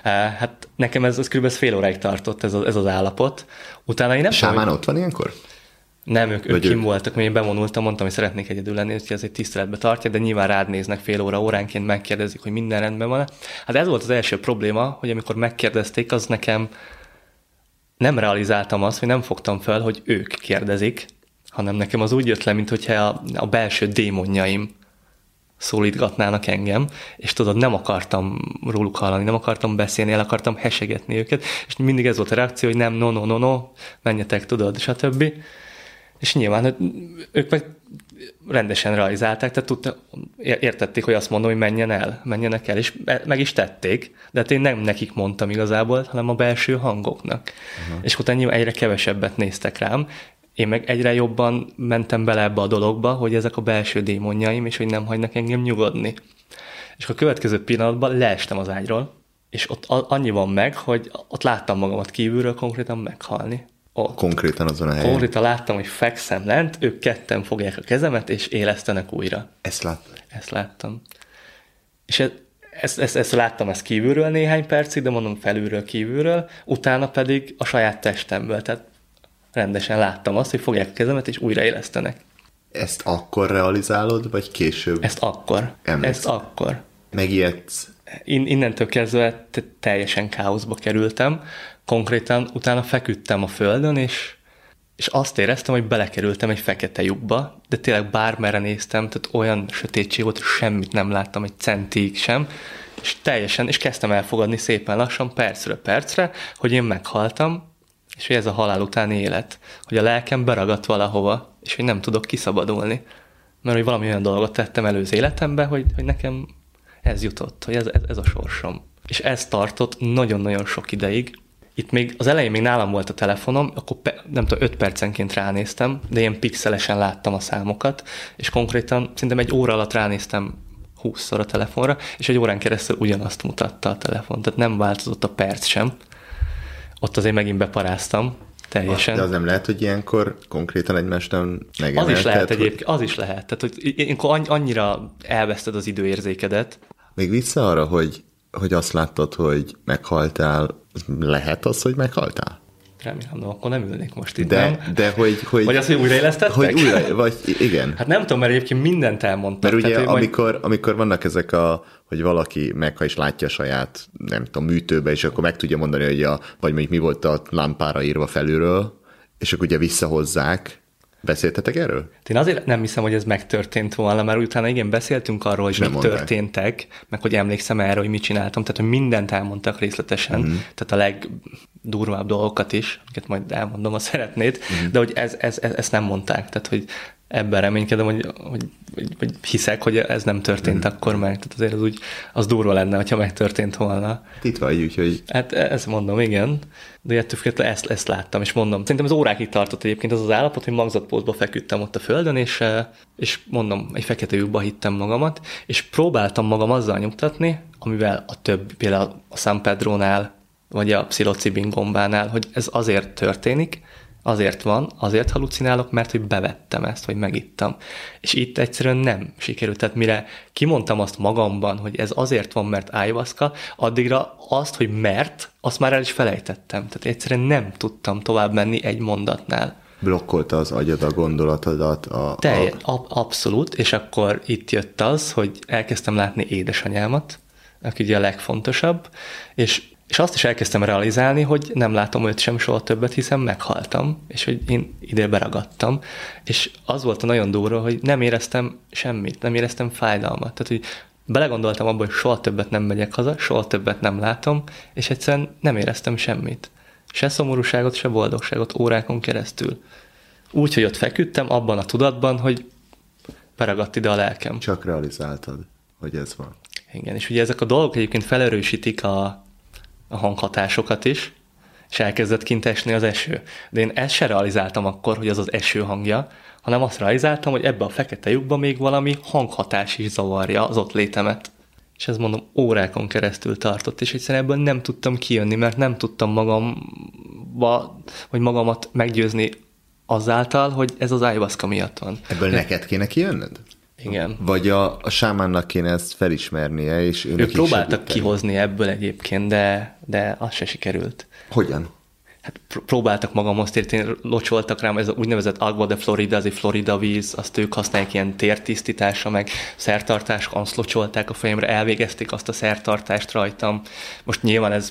Hát nekem ez, ez kb. fél óráig tartott ez, a, ez az állapot. Utána én nem Sámán tudom, ott van ilyenkor? Nem, ők, ők ők? kim voltak, mert én bevonultam, mondtam, hogy szeretnék egyedül lenni, hogy ez egy tiszteletbe tartja, de nyilván rád néznek fél óra óránként, megkérdezik, hogy minden rendben van. Hát ez volt az első probléma, hogy amikor megkérdezték, az nekem nem realizáltam azt, hogy nem fogtam fel, hogy ők kérdezik, hanem nekem az úgy jött le, mintha a, a belső démonjaim szólítgatnának engem, és tudod, nem akartam róluk hallani, nem akartam beszélni, el akartam hesegetni őket, és mindig ez volt a reakció, hogy nem, no, no, no, no, menjetek, tudod, stb. És nyilván ők meg rendesen realizálták, tehát tudta, értették, hogy azt mondom, hogy menjen el, menjenek el, és meg is tették, de hát én nem nekik mondtam igazából, hanem a belső hangoknak. Uh-huh. És utána nyilván egyre kevesebbet néztek rám, én meg egyre jobban mentem bele ebbe a dologba, hogy ezek a belső démonjaim, és hogy nem hagynak engem nyugodni. És a következő pillanatban leestem az ágyról, és ott annyi van meg, hogy ott láttam magamat kívülről konkrétan meghalni. Ott. Konkrétan azon a helyen. Konkrétan láttam, hogy fekszem lent, ők ketten fogják a kezemet, és élesztenek újra. Ezt láttam. Ezt láttam. És ez, ezt, ezt, ezt láttam ezt kívülről néhány percig, de mondom felülről, kívülről, utána pedig a saját testemből, tehát rendesen láttam azt, hogy fogják a kezemet, és újra élesztenek. Ezt akkor realizálod, vagy később? Ezt akkor. Emlékszem. Ezt akkor. Megijedsz? In, innentől kezdve teljesen káoszba kerültem. Konkrétan utána feküdtem a földön, és, és azt éreztem, hogy belekerültem egy fekete lyukba, de tényleg bármerre néztem, tehát olyan sötétség volt, hogy semmit nem láttam, egy centig sem, és teljesen, és kezdtem elfogadni szépen lassan, percről percre, hogy én meghaltam, és hogy ez a halál utáni élet, hogy a lelkem beragadt valahova, és hogy nem tudok kiszabadulni. Mert hogy valami olyan dolgot tettem előző életemben, hogy, hogy nekem ez jutott, hogy ez, ez, ez a sorsom. És ez tartott nagyon-nagyon sok ideig. Itt még az elején még nálam volt a telefonom, akkor pe, nem tudom, öt percenként ránéztem, de ilyen pixelesen láttam a számokat, és konkrétan szerintem egy óra alatt ránéztem húszszor a telefonra, és egy órán keresztül ugyanazt mutatta a telefon. Tehát nem változott a perc sem. Ott azért megint beparáztam teljesen. De az nem lehet, hogy ilyenkor konkrétan egymást nem megemelted? Az is lehet hogy... egyébként, az is lehet. Tehát, hogy ilyenkor annyira elveszted az időérzékedet. Még vissza arra, hogy, hogy azt láttad, hogy meghaltál, lehet az, hogy meghaltál? Remélem, no, akkor nem ülnék most itt, de, nem? De hogy, hogy... Vagy azt, hogy újraélesztettek? Hogy újra, vagy igen. Hát nem tudom, mert egyébként mindent elmondtak. Mert ugye tehát, amikor, majd... amikor vannak ezek a, hogy valaki meghal és látja saját, nem tudom, műtőbe, és akkor meg tudja mondani, hogy a, vagy mondjuk mi volt a lámpára írva felülről, és akkor ugye visszahozzák. Beszéltetek erről? Én azért nem hiszem, hogy ez megtörtént volna, mert utána igen, beszéltünk arról, hogy mik történtek, meg hogy emlékszem erre, hogy mit csináltam, tehát hogy mindent elmondtak részletesen, uh-huh. tehát a legdurvább dolgokat is, amiket majd elmondom, ha szeretnéd, uh-huh. de hogy ez, ez, ez, ezt nem mondták, tehát hogy ebben reménykedem, hogy, hogy, hogy, hogy hiszek, hogy ez nem történt uh-huh. akkor meg, tehát azért az úgy, az durva lenne, hogyha megtörtént volna. Itt vagy, úgyhogy... Hát ezt mondom, igen, de ettől függetlenül ezt, ezt láttam, és mondom, szerintem az órákig tartott egyébként az az állapot, hogy magzatpózba feküdtem ott a földön, és, és mondom, egy fekete lyukba hittem magamat, és próbáltam magam azzal nyugtatni, amivel a több, például a San Pedrónál, vagy a pszilocibin gombánál, hogy ez azért történik, azért van, azért halucinálok, mert hogy bevettem ezt, vagy megittam. És itt egyszerűen nem sikerült. Tehát mire kimondtam azt magamban, hogy ez azért van, mert ayahuasca, addigra azt, hogy mert, azt már el is felejtettem. Tehát egyszerűen nem tudtam tovább menni egy mondatnál. Blokkolta az agyad a gondolatodat? A, Telj, a... ab, abszolút, és akkor itt jött az, hogy elkezdtem látni édesanyámat, aki ugye a legfontosabb, és És azt is elkezdtem realizálni, hogy nem látom őt sem soha többet, hiszen meghaltam, és hogy én ide beragadtam. És az volt a nagyon durva, hogy nem éreztem semmit, nem éreztem fájdalmat. Tehát, hogy belegondoltam abba, hogy soha többet nem megyek haza, soha többet nem látom, és egyszerűen nem éreztem semmit. Se szomorúságot, se boldogságot órákon keresztül. Úgy, hogy ott feküdtem abban a tudatban, hogy beragadt ide a lelkem. Csak realizáltad, hogy ez van. Igen, és ugye ezek a dolgok egyébként felerősítik a a hanghatásokat is, és elkezdett kint esni az eső. De én ezt se realizáltam akkor, hogy az az eső hangja, hanem azt realizáltam, hogy ebbe a fekete lyukba még valami hanghatás is zavarja az ott létemet. És ez mondom, órákon keresztül tartott, és egyszerűen ebből nem tudtam kijönni, mert nem tudtam magamba, vagy magamat meggyőzni azáltal, hogy ez az ayahuasca miatt van. Ebből de... neked kéne kijönnöd? Igen. Vagy a, a sámánnak kéne ezt felismernie, és őnek Ők is próbáltak segíteni. kihozni ebből egyébként, de, de az se sikerült. Hogyan? Hát pr- próbáltak magamhoz térteni, locsoltak rám, ez a úgynevezett Agua de Florida, az egy Florida víz, azt ők használják ilyen tértisztításra, meg szertartás, azt locsolták a fejemre, elvégezték azt a szertartást rajtam. Most nyilván ez...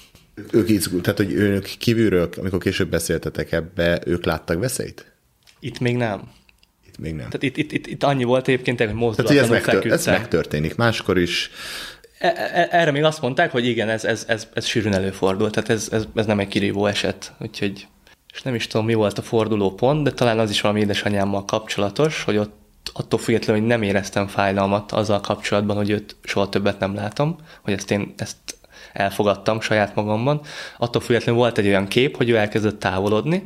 Ők izgul, tehát, hogy önök kívülről, amikor később beszéltetek ebbe, ők láttak veszélyt? Itt még nem. Itt még nem. Tehát itt, itt, itt, itt annyi volt egyébként, hogy Tehát, hogy ez, mozdulatlanul megtör- ez feküdtem. megtörténik máskor is. E- e- Erre még azt mondták, hogy igen, ez, ez, ez, ez sűrűn előfordul, tehát ez, ez, ez nem egy kirívó eset, úgyhogy és nem is tudom, mi volt a forduló pont, de talán az is valami édesanyámmal kapcsolatos, hogy ott attól függetlenül, hogy nem éreztem fájdalmat azzal kapcsolatban, hogy őt soha többet nem látom, hogy ezt én ezt elfogadtam saját magamban. Attól függetlenül volt egy olyan kép, hogy ő elkezdett távolodni,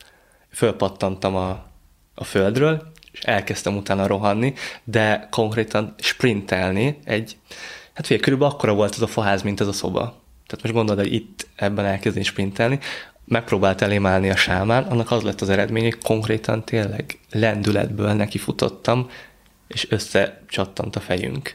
fölpattantam a, a földről, és elkezdtem utána rohanni, de konkrétan sprintelni egy, hát figyelj, körülbelül akkora volt az a faház, mint ez a szoba. Tehát most gondolod, hogy itt ebben elkezdeni sprintelni, megpróbált elém állni a sámán, annak az lett az eredmény, hogy konkrétan tényleg lendületből nekifutottam, és összecsattant a fejünk.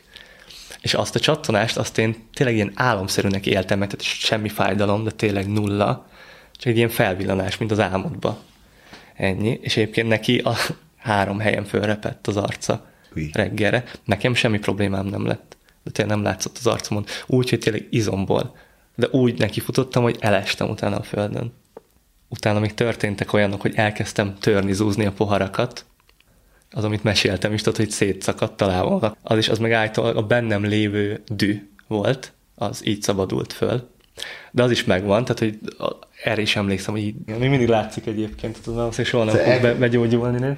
És azt a csattanást, azt én tényleg ilyen álomszerűnek éltem meg, tehát semmi fájdalom, de tényleg nulla, csak egy ilyen felvillanás, mint az álmodba. Ennyi. És egyébként neki a három helyen fölrepett az arca Ui. reggelre. Nekem semmi problémám nem lett. De tényleg nem látszott az arcomon. Úgy, hogy tényleg izomból. De úgy nekifutottam, hogy elestem utána a földön. Utána még történtek olyanok, hogy elkezdtem törni, zúzni a poharakat. Az, amit meséltem is, tudod, hogy szétszakadt találva. Az is, az meg általában a bennem lévő dű volt, az így szabadult föl. De az is megvan, tehát, hogy erre is emlékszem, hogy így, még mindig látszik egyébként, tudom, azt soha nem fog be, begyógyulni, ne?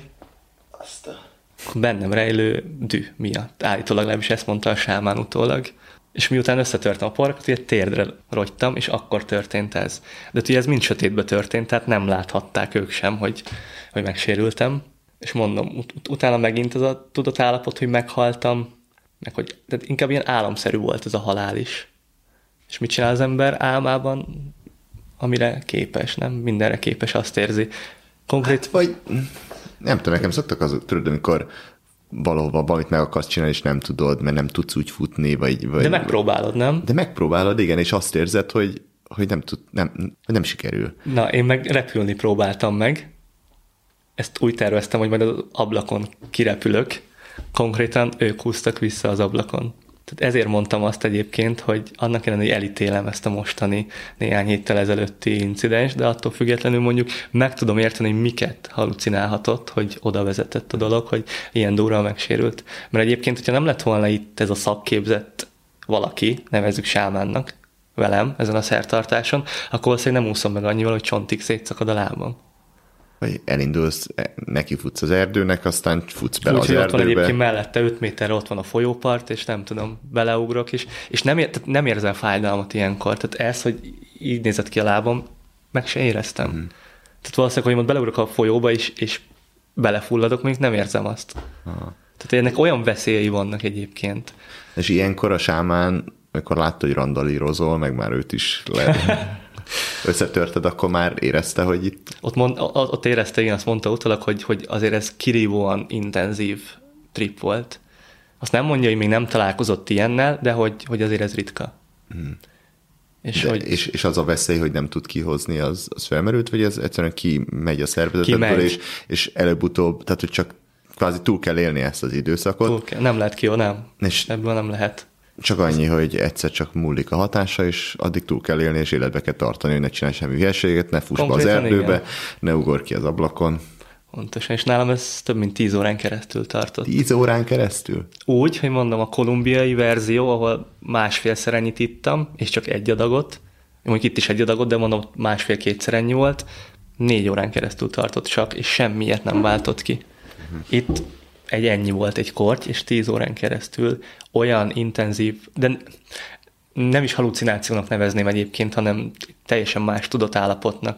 Azt a... Bennem rejlő dű miatt. Állítólag legalábbis ezt mondta a sámán utólag. És miután összetörtem a poharakat, ugye térdre rogytam, és akkor történt ez. De ugye ez mind sötétbe történt, tehát nem láthatták ők sem, hogy, hogy megsérültem. És mondom, ut- utána megint az a tudatállapot, hogy meghaltam, meg hogy tehát inkább ilyen álomszerű volt ez a halál is. És mit csinál az ember álmában, amire képes, nem? Mindenre képes, azt érzi. Konkrét... Hát, vagy nem tudom, nekem szoktak azok, tudod, amikor valahova valamit meg akarsz csinálni, és nem tudod, mert nem tudsz úgy futni, vagy... vagy De megpróbálod, nem? De megpróbálod, igen, és azt érzed, hogy, hogy nem, tud, nem, hogy nem sikerül. Na, én meg repülni próbáltam meg. Ezt úgy terveztem, hogy majd az ablakon kirepülök. Konkrétan ők húztak vissza az ablakon. Tehát ezért mondtam azt egyébként, hogy annak ellenére, hogy elítélem ezt a mostani néhány héttel ezelőtti incidens, de attól függetlenül mondjuk meg tudom érteni, hogy miket halucinálhatott, hogy oda vezetett a dolog, hogy ilyen durran megsérült. Mert egyébként, hogyha nem lett volna itt ez a szakképzett valaki, nevezzük sámánnak, velem ezen a szertartáson, akkor valószínűleg nem úszom meg annyival, hogy csontig szétszakad a lábam. Vagy elindulsz, neki futsz az erdőnek, aztán futsz bele Úgyhogy az ott van erdőbe. egyébként mellette öt méterre ott van a folyópart, és nem tudom, beleugrok is, és nem, ér, tehát nem érzem fájdalmat ilyenkor. Tehát ez, hogy így nézett ki a lábam, meg se éreztem. Hmm. Tehát valószínűleg, hogy most beleugrok a folyóba is, és belefulladok, még nem érzem azt. Aha. Tehát ennek olyan veszélyei vannak egyébként. És ilyenkor a sámán, amikor látta, hogy randalírozol, meg már őt is le... összetörted, akkor már érezte, hogy itt... Ott, mond, ott érezte, igen, azt mondta utólag, hogy, hogy azért ez kirívóan intenzív trip volt. Azt nem mondja, hogy még nem találkozott ilyennel, de hogy, hogy azért ez ritka. Hmm. És, de, hogy és, és az a veszély, hogy nem tud kihozni, az, az felmerült, vagy ez egyszerűen kimegy a szervezetedből, és, és előbb-utóbb, tehát hogy csak kvázi túl kell élni ezt az időszakot. Túl kell. Nem lehet ki, nem. És ebből nem lehet. Csak annyi, hogy egyszer csak múlik a hatása, és addig túl kell élni, és életbe kell tartani, hogy ne csinálj semmi hülyeséget, ne fuss be az erdőbe, igen. Ne ugorj ki az ablakon. Pontosan, és nálam ez több mint tíz órán keresztül tartott. Tíz órán keresztül? Úgy, hogy mondom, a kolumbiai verzió, ahol másfélszer ennyit ittam, és csak egy adagot, mondjuk itt is egy adagot, de mondom, másfél-kétszer ennyi volt, négy órán keresztül tartott csak, és semmiért nem váltott ki. Itt egy ennyi volt egy korty, és tíz órán keresztül olyan intenzív, de nem is halucinációnak nevezném egyébként, hanem teljesen más tudatállapotnak.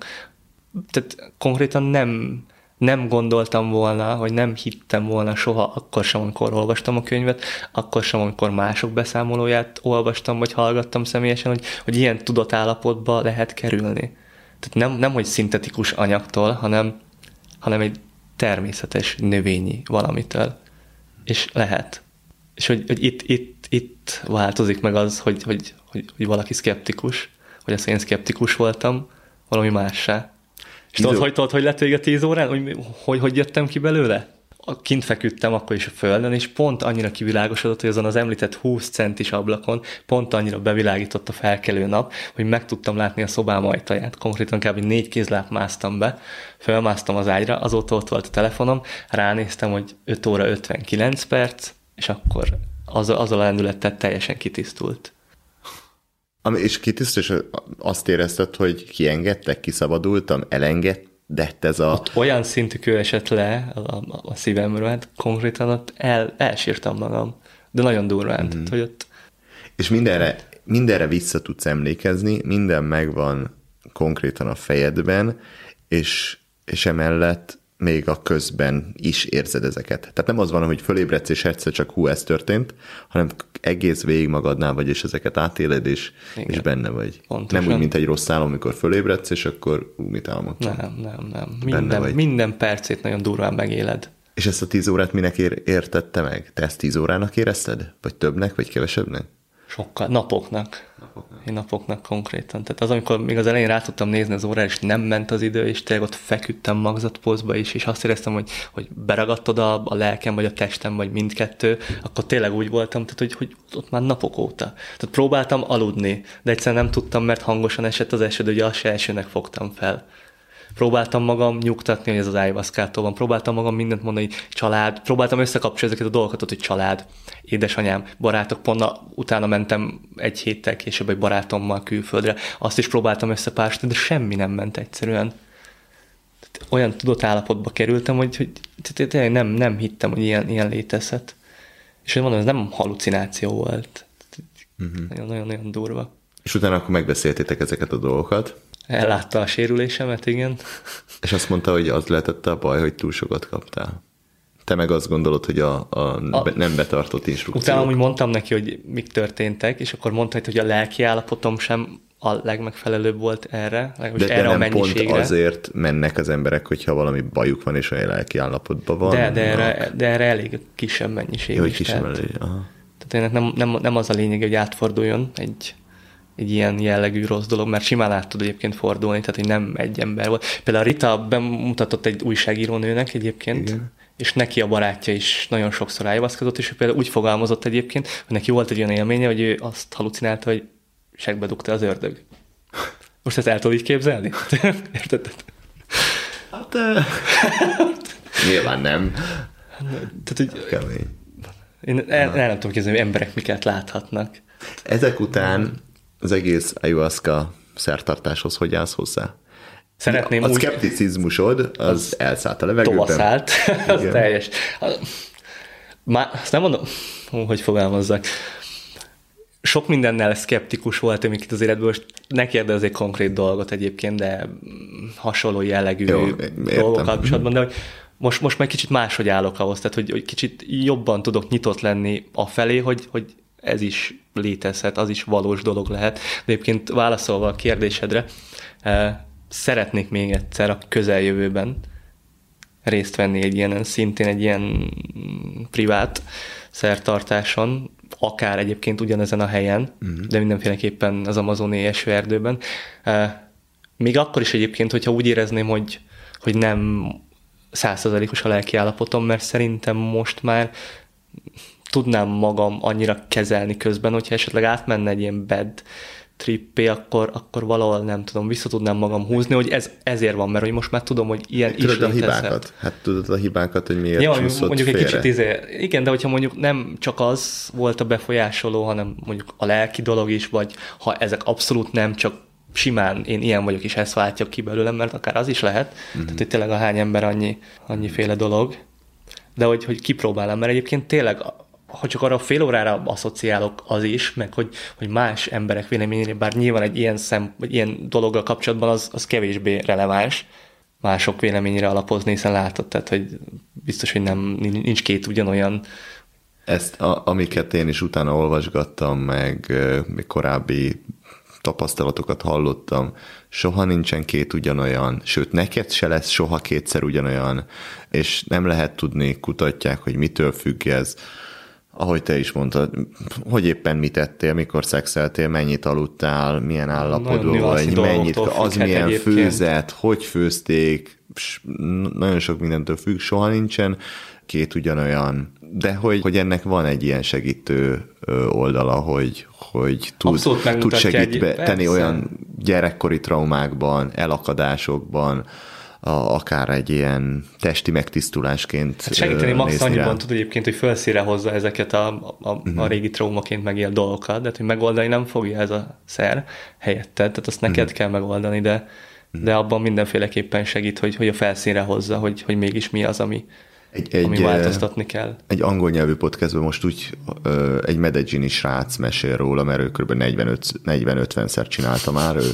Tehát konkrétan nem, nem gondoltam volna, hogy nem hittem volna soha, akkor sem, amikor olvastam a könyvet, akkor sem, amikor mások beszámolóját olvastam, vagy hallgattam személyesen, hogy, hogy ilyen tudatállapotba lehet kerülni. Tehát nem, nem hogy szintetikus anyagtól, hanem, hanem egy természetes növényi valamitől. És lehet. És hogy, hogy itt, itt, itt változik meg az, hogy, hogy, hogy, hogy valaki szkeptikus, hogy az én szkeptikus voltam, valami mássá. És tudod, hogy, tudod, hogy lett vége tíz órán? Hogy, hogy, hogy jöttem ki belőle? Kint feküdtem akkor is a földön, és pont annyira kivilágosodott, hogy azon az említett húsz centis ablakon pont annyira bevilágított a felkelő nap, hogy meg tudtam látni a szobám ajtaját. Konkrétan kb. négy kézláb másztam be, felmásztam az ágyra, azóta ott volt a telefonom, ránéztem, hogy öt óra ötvenkilenc perc, és akkor az, az a lendületet teljesen kitisztult. Ami, és kitisztult, és azt érezted, hogy kiengedtek, kiszabadultam, elengedett ez a... Ott olyan szintű kő esett le a, a, a szívemről, hát konkrétan ott el, elsírtam magam. De nagyon durván. Mm. Tehát, hogy ott... És mindenre, mindenre vissza tudsz emlékezni, minden megvan konkrétan a fejedben, és, és emellett még a közben is érzed ezeket. Tehát nem az van, hogy fölébredsz, és egyszer csak hú, ez történt, hanem egész végig magadnál vagy, és ezeket átéled, és, és benne vagy. Pontosan. Nem úgy, mint egy rossz álom, amikor fölébredsz, és akkor ú, mit álmodtam. Nem, nem, nem. Minden, minden percét nagyon durván megéled. És ezt a tíz órát minek ér, értette meg? Te ezt tíz órának érezted? Vagy többnek, vagy kevesebbnek? Sokkal. Napoknak. Napoknak. Én napoknak konkrétan. Tehát az, amikor még az elején rá tudtam nézni az órára, és nem ment az idő, és tényleg ott feküdtem magzatpózba is, és azt éreztem, hogy, hogy beragadt oda a lelkem, vagy a testem, vagy mindkettő, akkor tényleg úgy voltam, tehát, hogy, hogy ott már napok óta. Tehát próbáltam aludni, de egyszerűen nem tudtam, mert hangosan esett az eső, de ugye azt se esőnek fogtam fel. Próbáltam magam nyugtatni, hogy ez az ayahuaszkától van. Próbáltam magam mindent mondani, hogy család. Próbáltam összekapcsolni ezeket a dolgokat, hogy család, édesanyám, barátok. Pont utána mentem egy héttel később egy barátommal külföldre. Azt is próbáltam összepársítani, de semmi nem ment egyszerűen. Olyan tudott állapotba kerültem, hogy, hogy tényleg nem, nem hittem, hogy ilyen, ilyen létezhet. És hogy mondom, ez nem halucináció volt. Nagyon-nagyon uh-huh. durva. És utána akkor megbeszéltétek ezeket a dolgokat? Ellátta a sérülésemet, igen. És azt mondta, hogy az lehetett a baj, hogy túl sokat kaptál. Te meg azt gondolod, hogy a, a, a nem betartott instrukciók. Utána úgy mondtam neki, hogy mik történtek, és akkor mondta, hogy a lelki állapotom sem a legmegfelelőbb volt erre, legalábbis de, erre de a nem mennyiségre. Pont azért mennek az emberek, hogyha valami bajuk van, és olyan lelki állapotban van. De, de, erre, de erre elég kisebb mennyiség. Jó, is, kisebb tehát, elég. Aha. tehát nem, nem, nem az a lényeg, hogy átforduljon egy egy ilyen jellegű rossz dolog, mert simán át tud egyébként fordulni, tehát hogy nem egy ember volt. Például a Rita bemutatott egy újságírónőnek egyébként, igen. És neki a barátja is nagyon sokszor ayahuaszkozott, és ő például úgy fogalmazott egyébként, hogy neki volt egy olyan élménye, hogy ő azt halucinálta, hogy segbe dugta az ördög. Most ezt el tudod így képzelni? Érted? Hát uh, nyilván nem. Tehát, hogy kemény. Én el, el nem tudom képzelni, hogy emberek miket láthatnak. Ezek után az egész ayahuasca szertartáshoz hogy állsz hozzá? Szeretném a úgy... szkepticizmusod az, az elszállt a levegőben. Tovaszállt, az teljes. Már azt nem mondom, hogy fogalmazzak. Sok mindennel szkeptikus voltam itt az életből, most ne kérdezzék konkrét dolgot egyébként, de hasonló jellegű Jó, dolgok kapcsolatban, de hogy most, most már kicsit máshogy állok ahhoz, tehát hogy, hogy kicsit jobban tudok nyitott lenni afelé, hogy, hogy ez is létezhet, az is valós dolog lehet. De egyébként válaszolva a kérdésedre, szeretnék még egyszer a közeljövőben részt venni egy ilyen, szintén egy ilyen privát szertartáson, akár egyébként ugyanezen a helyen, uh-huh. de mindenféleképpen az amazoni esőerdőben. Még akkor is egyébként, hogyha úgy érezném, hogy, hogy nem százszerzalékos a lelki állapotom, mert szerintem most már tudnám magam annyira kezelni közben, hogyha esetleg átmenne egy ilyen bad trippé, akkor, akkor valahol nem tudom, vissza tudnám magam húzni, hogy ez ezért van, mert hogy most már tudom, hogy ilyen tudod is létezhet. Tudod a hibákat? Hát tudod a hibákat, hogy miért ja, csúszott mondjuk félre. Egy kicsit izé, igen, de hogyha mondjuk nem csak az volt a befolyásoló, hanem mondjuk a lelki dolog is, vagy ha ezek abszolút nem, csak simán én ilyen vagyok, és ezt váltja ki belőlem, mert akár az is lehet. Mm-hmm. Tehát hogy tényleg a hány ember annyi, annyiféle dolog. De hogy, hogy kipróbálom, mert egyébként tényleg ha csak arra a fél órára asszociálok, az is, meg hogy, hogy más emberek véleményére, bár nyilván egy ilyen, szem, vagy ilyen dologgal kapcsolatban az, az kevésbé releváns mások véleményére alapozni, hiszen látod, tehát, hogy biztos, hogy nem, nincs két ugyanolyan. Ezt, a, amiket én is utána olvasgattam, meg még korábbi tapasztalatokat hallottam, soha nincsen két ugyanolyan, sőt, neked se lesz soha kétszer ugyanolyan, és nem lehet tudni, kutatják, hogy mitől függ ez. Ahogy te is mondtad, hogy éppen mit ettél, mikor szexeltél, mennyit aludtál, milyen állapotban vagy, mennyit, az milyen egyébként. Főzet, hogy főzték, nagyon sok mindentől függ, soha nincsen két ugyanolyan, de hogy, hogy ennek van egy ilyen segítő oldala, hogy, hogy tud, tud segíteni olyan gyerekkori traumákban, elakadásokban, a, akár egy ilyen testi megtisztulásként. Hát segíteni max annyiban tud egyébként, hogy felszínre hozza ezeket a, a, uh-huh. a régi traumaként megélt dolgokat, de hogy megoldani nem fogja ez a szer helyetted, tehát azt neked uh-huh. kell megoldani, de, uh-huh. de abban mindenféleképpen segít, hogy, hogy a felszínre hozza, hogy, hogy mégis mi az, ami, egy, egy, ami változtatni kell. Egy angol nyelvű podcastban most úgy egy medellini srác mesél róla, mert ő kb. negyven-ötvenszer csinálta már ő,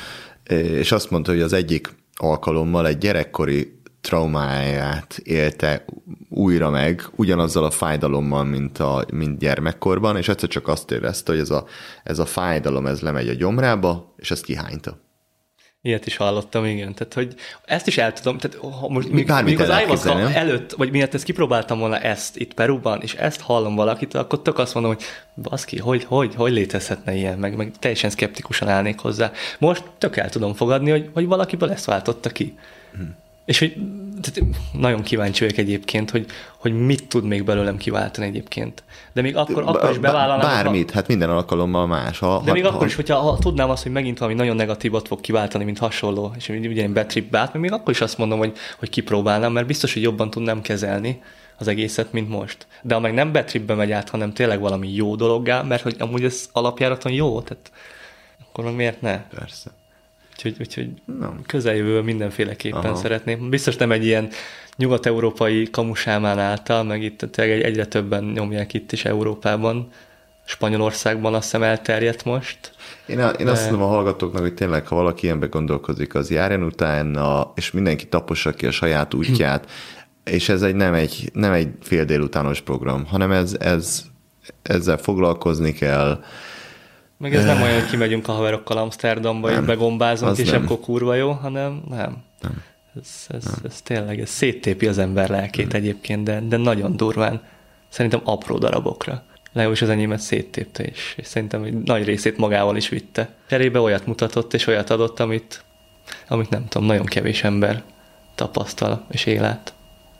és azt mondta, hogy az egyik alkalommal egy gyerekkori traumáját élte újra meg, ugyanazzal a fájdalommal, mint, a, mint gyermekkorban, és egyszer csak azt érezte, hogy ez a, ez a fájdalom, ez lemegy a gyomrába, és ezt kihányta. Ilyet is hallottam, igen. Tehát, hogy ezt is el tudom, tehát ha most még, még az ayahuasca előtt, vagy miatt ezt kipróbáltam volna ezt itt Peruban, és ezt hallom valakit, akkor tök azt mondom, hogy baszki, hogy, hogy, hogy létezhetne ilyen, meg, meg teljesen szkeptikusan állnék hozzá. Most tök el tudom fogadni, hogy, hogy valakiből ezt váltotta ki. Hmm. És hogy tehát nagyon kíváncsi vagyok egyébként, hogy, hogy mit tud még belőlem kiváltani egyébként. De még akkor, akkor is bevállalnám. Bármit, ha, hát minden alkalommal más. Ha, de ha, még ha, akkor ha, is, hogyha ha tudnám azt, hogy megint valami nagyon negatívat fog kiváltani, mint hasonló, és ugye én betripbe át, még akkor is azt mondom, hogy, hogy kipróbálnám, mert biztos, hogy jobban tudnám kezelni az egészet, mint most. De ha meg nem betripbe megy át, hanem tényleg valami jó dologgá, mert hogy amúgy ez alapjáraton jó, tehát akkor meg miért ne? Persze. Úgyhogy, úgyhogy közeljövőből mindenféleképpen Aha. szeretném. Biztos nem egy ilyen nyugat-európai kamusámán által, meg itt tényleg egyre többen nyomják itt is Európában. Spanyolországban azt hiszem elterjedt most. Én, a, én De... azt mondom a hallgatóknak, hogy tényleg, ha valaki ilyenbe gondolkozik, az járjon utána, és mindenki tapossa ki a saját útját, és ez egy, nem, egy, nem egy fél délutános program, hanem ez, ez, ezzel foglalkozni kell. Meg ez nem olyan, hogy kimegyünk a haverokkal Amsterdamba, és begombázunk, és nem. Akkor kurva jó, hanem nem. nem. Ez, ez, nem. ez tényleg, ez széttépi az ember lelkét nem. egyébként, de, de nagyon durván. Szerintem apró darabokra. Legalábbis az enyémet széttépte, és, és szerintem egy nagy részét magával is vitte. Cserébe olyat mutatott, és olyat adott, amit, amit nem tudom, nagyon kevés ember tapasztal, és él át.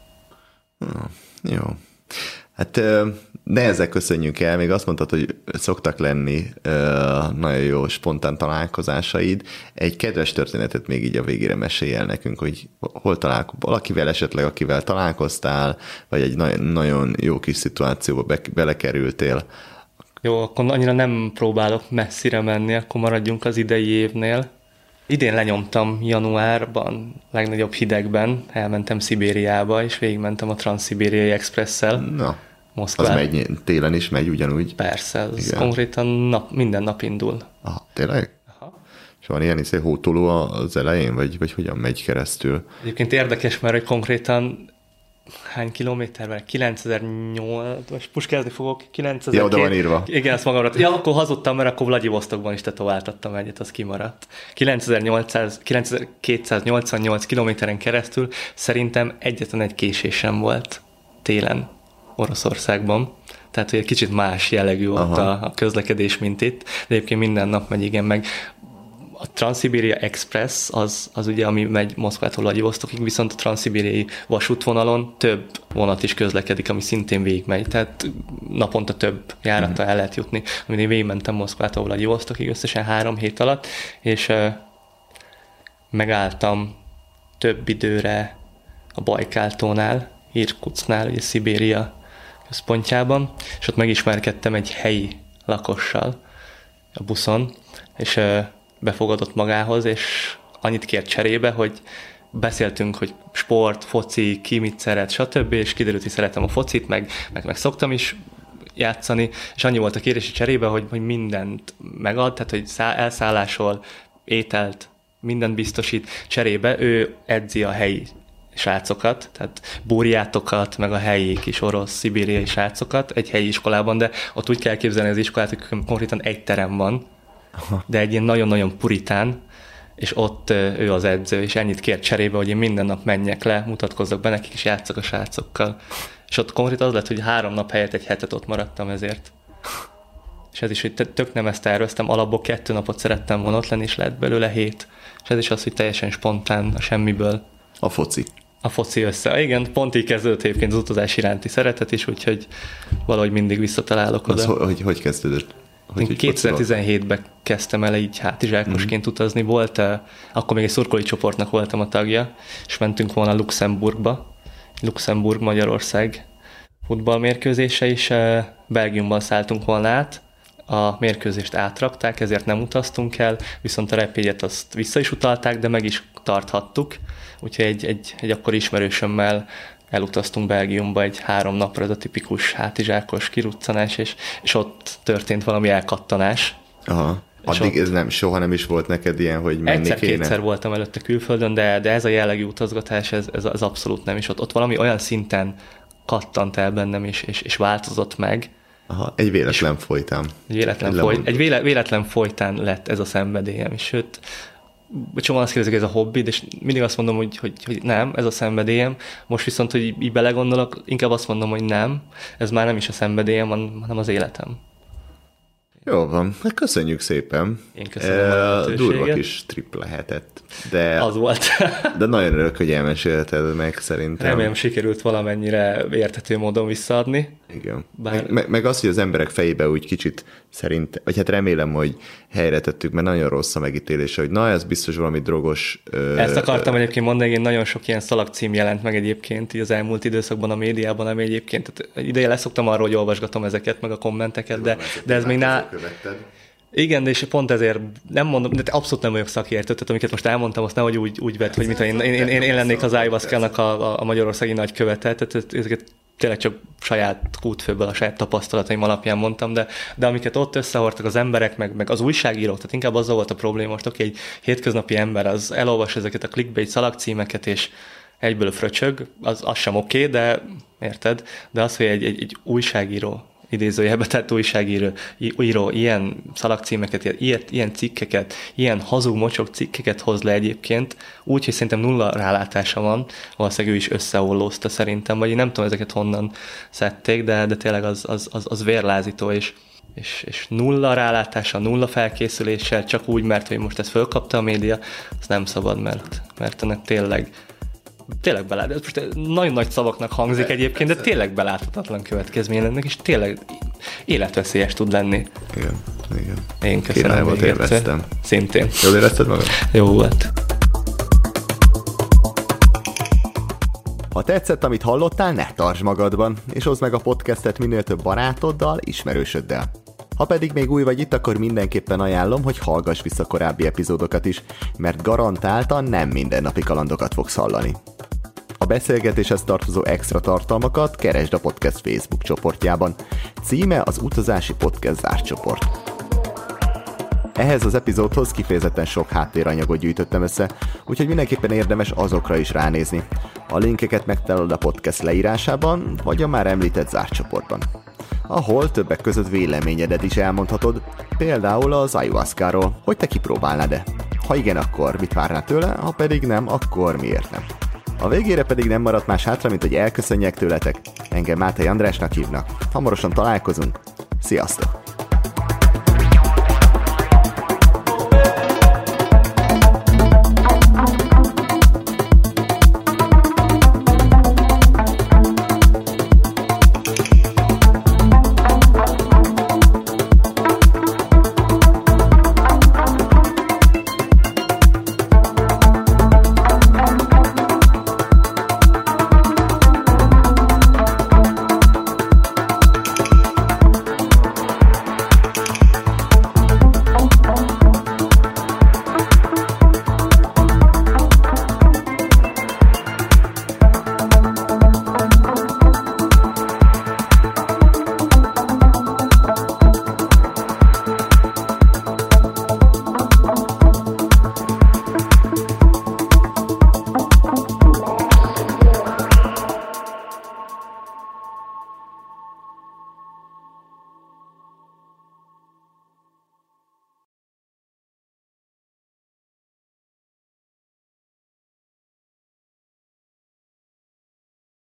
Jó. Hát de ezzel köszönjük el, még azt mondtad, hogy szoktak lenni nagyon jó spontán találkozásaid. Egy kedves történetet még így a végére mesélj el nekünk, hogy hol találkozol, valakivel esetleg, akivel találkoztál, vagy egy nagyon jó kis szituációba be, belekerültél. Jó, akkor annyira nem próbálok messzire menni, akkor maradjunk az idei évnél. Idén lenyomtam januárban, legnagyobb hidegben, elmentem Szibériába, és végigmentem a Transzszibériai Expresszel. Na, Moszkván. Az megy, télen is megy ugyanúgy? Persze, az Igen. konkrétan nap, minden nap indul. Aha, tényleg? Aha. És van ilyen iszé hótoló az elején, vagy, vagy hogyan megy keresztül? Egyébként érdekes, mert hogy konkrétan hány kilométerben? kilencezer-nyolc, most puskázni fogok. kilencezer Ja, oda van írva. Igen, ezt magamra. Ja, akkor hazudtam, mert akkor Vladivostokban is tetováltattam egyet, az kimaradt. kilencezer-kétszáznyolcvannyolc kilométeren keresztül szerintem egyetlen egy késés sem volt télen Oroszországban. Tehát, hogy egy kicsit más jellegű volt a, a közlekedés, mint itt. De egyébként minden nap megy, igen, meg a Transzszibéria Express az, az ugye, ami megy Moszkvától Vladivostokig, viszont a transzszibériai vasútvonalon több vonat is közlekedik, ami szintén végigmegy, tehát naponta több járata mm. el lehet jutni. Amin én végigmentem Moszkvától Vladivostokig összesen három hét alatt, és uh, megálltam több időre a Bajkáltónál, Irkutsknál, ugye Szibéria központjában, és ott megismerkedtem egy helyi lakossal a buszon, és uh, befogadott magához, és annyit kért cserébe, hogy beszéltünk, hogy sport, foci, ki mit szeret, stb., és kiderült, hogy szeretem a focit, meg, meg, meg szoktam is játszani, és annyi volt a kérési cserébe, hogy, hogy mindent megad, tehát, hogy szá- elszállásol, ételt, mindent biztosít cserébe, ő edzi a helyi srácokat, tehát burjátokat, meg a helyi kis orosz, szibériai srácokat egy helyi iskolában, de ott úgy kell képzelni az iskolát, hogy konkrétan egy terem van, de egy ilyen nagyon-nagyon puritán, és ott ő az edző, és ennyit kért cserébe, hogy én minden nap menjek le, mutatkozzak be nekik, és játszak a srácokkal. És ott konkrét az lett, hogy három nap helyett egy hetet ott maradtam ezért. És ez is, hogy tök nem ezt terveztem, alapból kettő napot szerettem volna ott lenni, és lett belőle hét. És ez is az, hogy teljesen spontán, a semmiből. A foci. A foci össze. Igen, pont így kezdődött egyébként az utazás iránti szeretet is, úgyhogy valahogy mindig visszatalálok oda. Az, hogy, hogy kezdődött? Hogy Én kétezer-tizenhétben kezdtem el így hátizsákosként mm-hmm. utazni. Volt, akkor még egy szurkolói csoportnak voltam a tagja, és mentünk volna Luxemburgba. Luxemburg-Magyarország futballmérkőzése, és Belgiumban szálltunk volna át. A mérkőzést átrakták, ezért nem utaztunk el, viszont a repélyet azt vissza is utalták, de meg is tarthattuk. Úgyhogy egy, egy, egy akkori ismerősömmel elutaztunk Belgiumba egy három napra, ez a tipikus hátizsákos kiruccanás, és, és ott történt valami elkattanás. Aha. Addig ez nem, soha nem is volt neked ilyen, hogy menni egyszer, kéne? Egyszer-kétszer voltam előtte külföldön, de, de ez a jellegű utazgatás, ez, ez, ez abszolút nem is. Ott, ott valami olyan szinten kattant el bennem, és, és, és változott meg. Aha, egy véletlen folytán. Egy véletlen, foly, egy véle, véletlen folytán lett ez a szenvedélyem, és sőt, csomóan azt kérdezik, ez a hobbid, és mindig azt mondom, hogy, hogy, hogy nem, ez a szenvedélyem. Most viszont, hogy így belegondolok, inkább azt mondom, hogy nem, ez már nem is a szenvedélyem, hanem az életem. Jó van, köszönjük szépen. Én köszönöm e, a lehetőséget. Durva kis trip lehetett. De, az volt. De nagyon örülök, hogy elmesélted meg szerintem. Remélem sikerült valamennyire érthető módon visszaadni. Igen. Bár... Meg, meg az, hogy az emberek fejébe úgy kicsit szerint, vagy hát remélem, hogy helyre tettük, mert nagyon rossz a megítélése, hogy na, ez biztos valami drogos... Ö, Ezt akartam ö... egyébként mondani, hogy nagyon sok ilyen szalagcím jelent meg egyébként így az elmúlt időszakban a médiában, ami egyébként, tehát ideje leszoktam arról, hogy olvasgatom ezeket, meg a kommenteket, de, de ez még ná... Igen, de és pont ezért nem mondom, de abszolút nem vagyok szakértő, tehát amiket most elmondtam, azt nehogy úgy, úgy vett, hogy mint én, én, én, én lennék az ayahuasca-nak a, a magyarországi nagykövete, tehát ezeket tényleg csak saját kútfőből, a saját tapasztalataim alapján mondtam, de, de amiket ott összehordtak az emberek, meg, meg az újságírók, tehát inkább azzal volt a probléma, most oké, egy hétköznapi ember az elolvas ezeket a clickbait szalagcímeket, és egyből fröcsög, az, az sem oké, de érted? De az, hogy egy, egy, egy újságíró, idézőjelbe tett újságíró író, ilyen szalagcímeket, ilyen, ilyen cikkeket, ilyen hazug mocsok cikkeket hoz le egyébként, úgy, hogy szerintem nulla rálátása van, valószínűleg ő is összeollózta szerintem, vagy én nem tudom, ezeket honnan szedték, de, de tényleg az, az, az, az vérlázító, és, és, és nulla rálátása, nulla felkészüléssel, csak úgy, mert hogy most ezt fölkapta a média, az nem szabad, mert, mert ennek tényleg Tényleg belát, ez most nagyon nagy szavaknak hangzik egyébként, de tényleg beláthatatlan következmény ennek, és tényleg életveszélyes tud lenni. Igen, igen. Én köszönöm még egyszer. Szintén. Jól érezted magad? Jó volt. Ha tetszett, amit hallottál, ne tartsd magadban, és hozd meg a podcastet minél több barátoddal, ismerősöddel. Ha pedig még új vagy itt, akkor mindenképpen ajánlom, hogy hallgass vissza korábbi epizódokat is, mert garantáltan nem mindennapi kalandokat fogsz hallani. A beszélgetéshez tartozó extra tartalmakat keresd a podcast Facebook csoportjában. Címe az Utazási Podcast zárt csoport. Ehhez az epizódhoz kifejezetten sok háttéranyagot gyűjtöttem össze, úgyhogy mindenképpen érdemes azokra is ránézni. A linkeket megtalálod a podcast leírásában, vagy a már említett zárt csoportban, ahol többek között véleményedet is elmondhatod, például az ayahuasca-ról, hogy te kipróbálnád-e. Ha igen, akkor mit várnál tőle, ha pedig nem, akkor miért nem. A végére pedig nem maradt más hátra, mint hogy elköszönjek tőletek. Engem Máté Andrásnak hívnak. Hamarosan találkozunk. Sziasztok!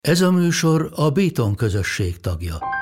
Ez a műsor a Béton közösség tagja.